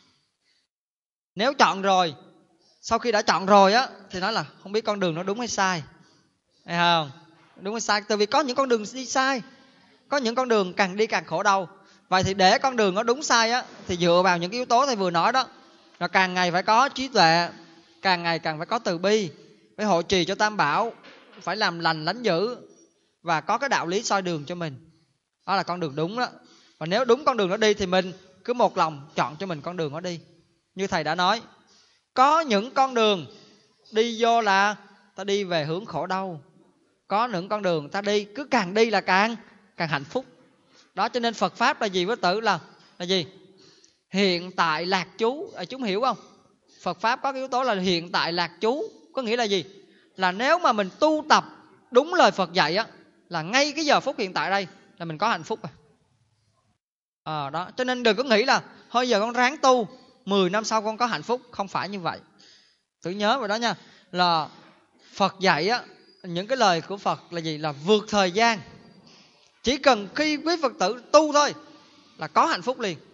Nếu chọn rồi, sau khi đã chọn rồi á, thì nói là không biết con đường nó đúng hay sai. Thấy không? Đúng hay sai? Tại vì có những con đường đi sai, có những con đường càng đi càng khổ đau. Vậy thì để con đường nó đúng sai á, thì dựa vào những cái yếu tố thầy vừa nói đó, là càng ngày phải có trí tuệ, càng ngày càng phải có từ bi, phải hộ trì cho Tam Bảo, phải làm lành lánh dữ, và có cái đạo lý soi đường cho mình. Đó là con đường đúng đó. Và nếu đúng con đường đó đi thì mình cứ một lòng chọn cho mình con đường đó đi. Như thầy đã nói, có những con đường đi vô là ta đi về hướng khổ đau, có những con đường ta đi cứ càng đi là càng hạnh phúc. Đó, cho nên Phật Pháp là gì với tử? Là gì? Hiện tại lạc trú. Chúng hiểu không? Phật Pháp có cái yếu tố là hiện tại lạc trú. Có nghĩa là gì? Là nếu mà mình tu tập đúng lời Phật dạy á, là ngay cái giờ phút hiện tại đây là mình có hạnh phúc rồi. Đó, cho nên đừng có nghĩ là thôi giờ con ráng tu, 10 năm sau con có hạnh phúc. Không phải như vậy. Tự nhớ vậy đó nha. Là Phật dạy á, những cái lời của Phật là gì? Là vượt thời gian. Chỉ cần khi quý Phật tử tu thôi là có hạnh phúc liền.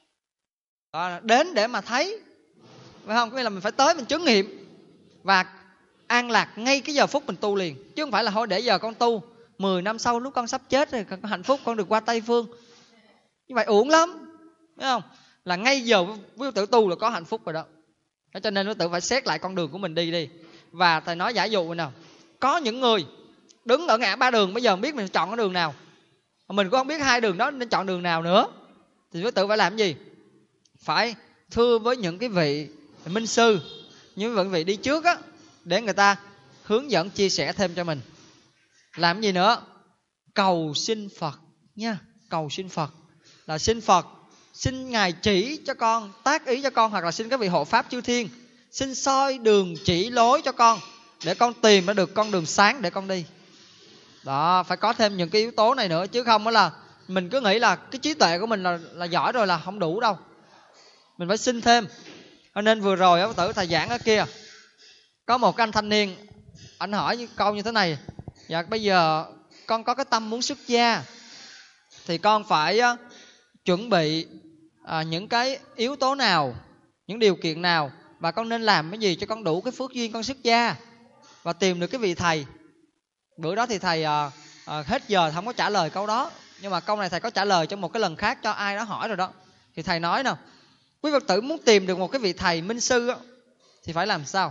Đó, đến để mà thấy, phải không? Có nghĩa là mình phải tới mình chứng nghiệm và an lạc ngay cái giờ phút mình tu liền. Chứ không phải là thôi để giờ con tu, 10 năm sau lúc con sắp chết rồi con có hạnh phúc, con được qua Tây Phương. Như vậy uổng lắm, phải không? Là ngay giờ quý Phật tử tu là có hạnh phúc rồi đó. Cho nên quý Phật tử phải xét lại con đường của mình đi. Và thầy nói giả dụ nào, có những người đứng ở ngã ba đường, bây giờ không biết mình chọn cái đường nào, mình cũng không biết hai đường đó nên chọn đường nào nữa, thì quý Phật tử phải làm gì? Phải thưa với những cái vị minh sư, những vị đi trước á, để người ta hướng dẫn chia sẻ thêm cho mình. Làm gì nữa? Cầu xin Phật nha. Cầu xin Phật là xin Phật, xin Ngài chỉ cho con, tác ý cho con, hoặc là xin các vị hộ pháp chư thiên, xin soi đường chỉ lối cho con, để con tìm ra được con đường sáng để con đi. Đó, phải có thêm những cái yếu tố này nữa. Chứ không đó là mình cứ nghĩ là cái trí tuệ của mình là giỏi rồi là không đủ đâu. Mình phải xin thêm. Cho nên vừa rồi Phật tử thầy giảng ở kia, có một anh thanh niên, anh hỏi câu như thế này: dạ bây giờ con có cái tâm muốn xuất gia, thì con phải chuẩn bị những cái yếu tố nào, những điều kiện nào, và con nên làm cái gì cho con đủ cái phước duyên con xuất gia và tìm được cái vị thầy. Bữa đó thì thầy hết giờ không có trả lời câu đó, nhưng mà câu này thầy có trả lời trong một cái lần khác cho ai đó hỏi rồi đó. Thì thầy nói nè, quý Phật tử muốn tìm được một cái vị thầy minh sư thì phải làm sao?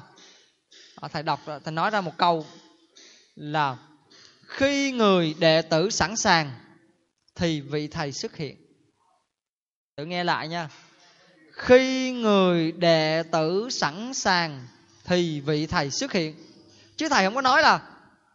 Thầy nói ra một câu là khi người đệ tử sẵn sàng thì vị thầy xuất hiện. Tự nghe lại nha. Khi người đệ tử sẵn sàng thì vị thầy xuất hiện. Chứ thầy không có nói là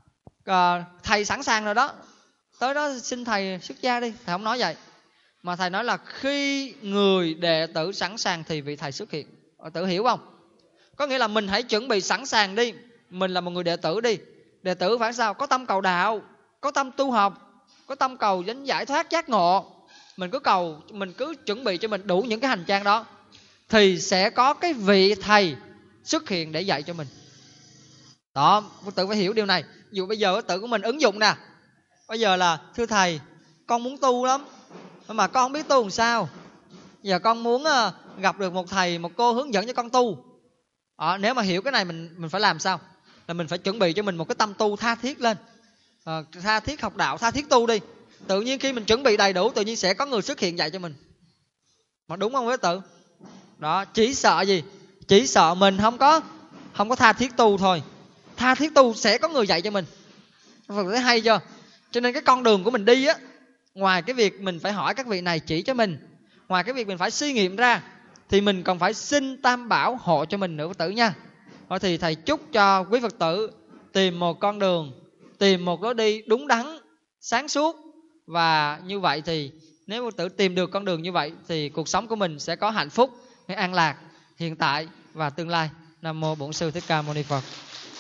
thầy sẵn sàng rồi đó, tới đó xin thầy xuất gia đi. Thầy không nói vậy. Mà thầy nói là khi người đệ tử sẵn sàng thì vị thầy xuất hiện. Tự hiểu không? Có nghĩa là mình hãy chuẩn bị sẵn sàng đi. Mình là một người đệ tử đi. Đệ tử phải sao? Có tâm cầu đạo, có tâm tu học, có tâm cầu đến giải thoát giác ngộ. Mình cứ chuẩn bị cho mình đủ những cái hành trang đó, thì sẽ có cái vị thầy xuất hiện để dạy cho mình. Đó, Phật tử phải hiểu điều này. Ví dụ bây giờ Phật tử của mình ứng dụng nè. Bây giờ là thưa thầy, con muốn tu lắm mà con không biết tu làm sao. Giờ con muốn gặp được một thầy, một cô hướng dẫn cho con tu. Nếu mà hiểu cái này mình phải làm sao? Là mình phải chuẩn bị cho mình một cái tâm tu tha thiết lên. Tha thiết học đạo, tha thiết tu đi. Tự nhiên khi mình chuẩn bị đầy đủ, tự nhiên sẽ có người xuất hiện dạy cho mình. Mà đúng không Phật tử? Đó, chỉ sợ gì? Chỉ sợ mình không có tha thiết tu thôi. Tha thiết tu sẽ có người dạy cho mình. Phật tử thấy hay chưa? Cho nên cái con đường của mình đi ngoài cái việc mình phải hỏi các vị này chỉ cho mình, ngoài cái việc mình phải suy nghiệm ra, thì mình còn phải xin Tam Bảo hộ cho mình nữa Phật tử nha. Thôi thì thầy chúc cho quý Phật tử tìm một con đường, tìm một lối đi đúng đắn, sáng suốt. Và như vậy thì nếu Phật tử tìm được con đường như vậy thì cuộc sống của mình sẽ có hạnh phúc, an lạc hiện tại và tương lai. Nam mô Bổn Sư Thích Ca Mâu Ni Phật.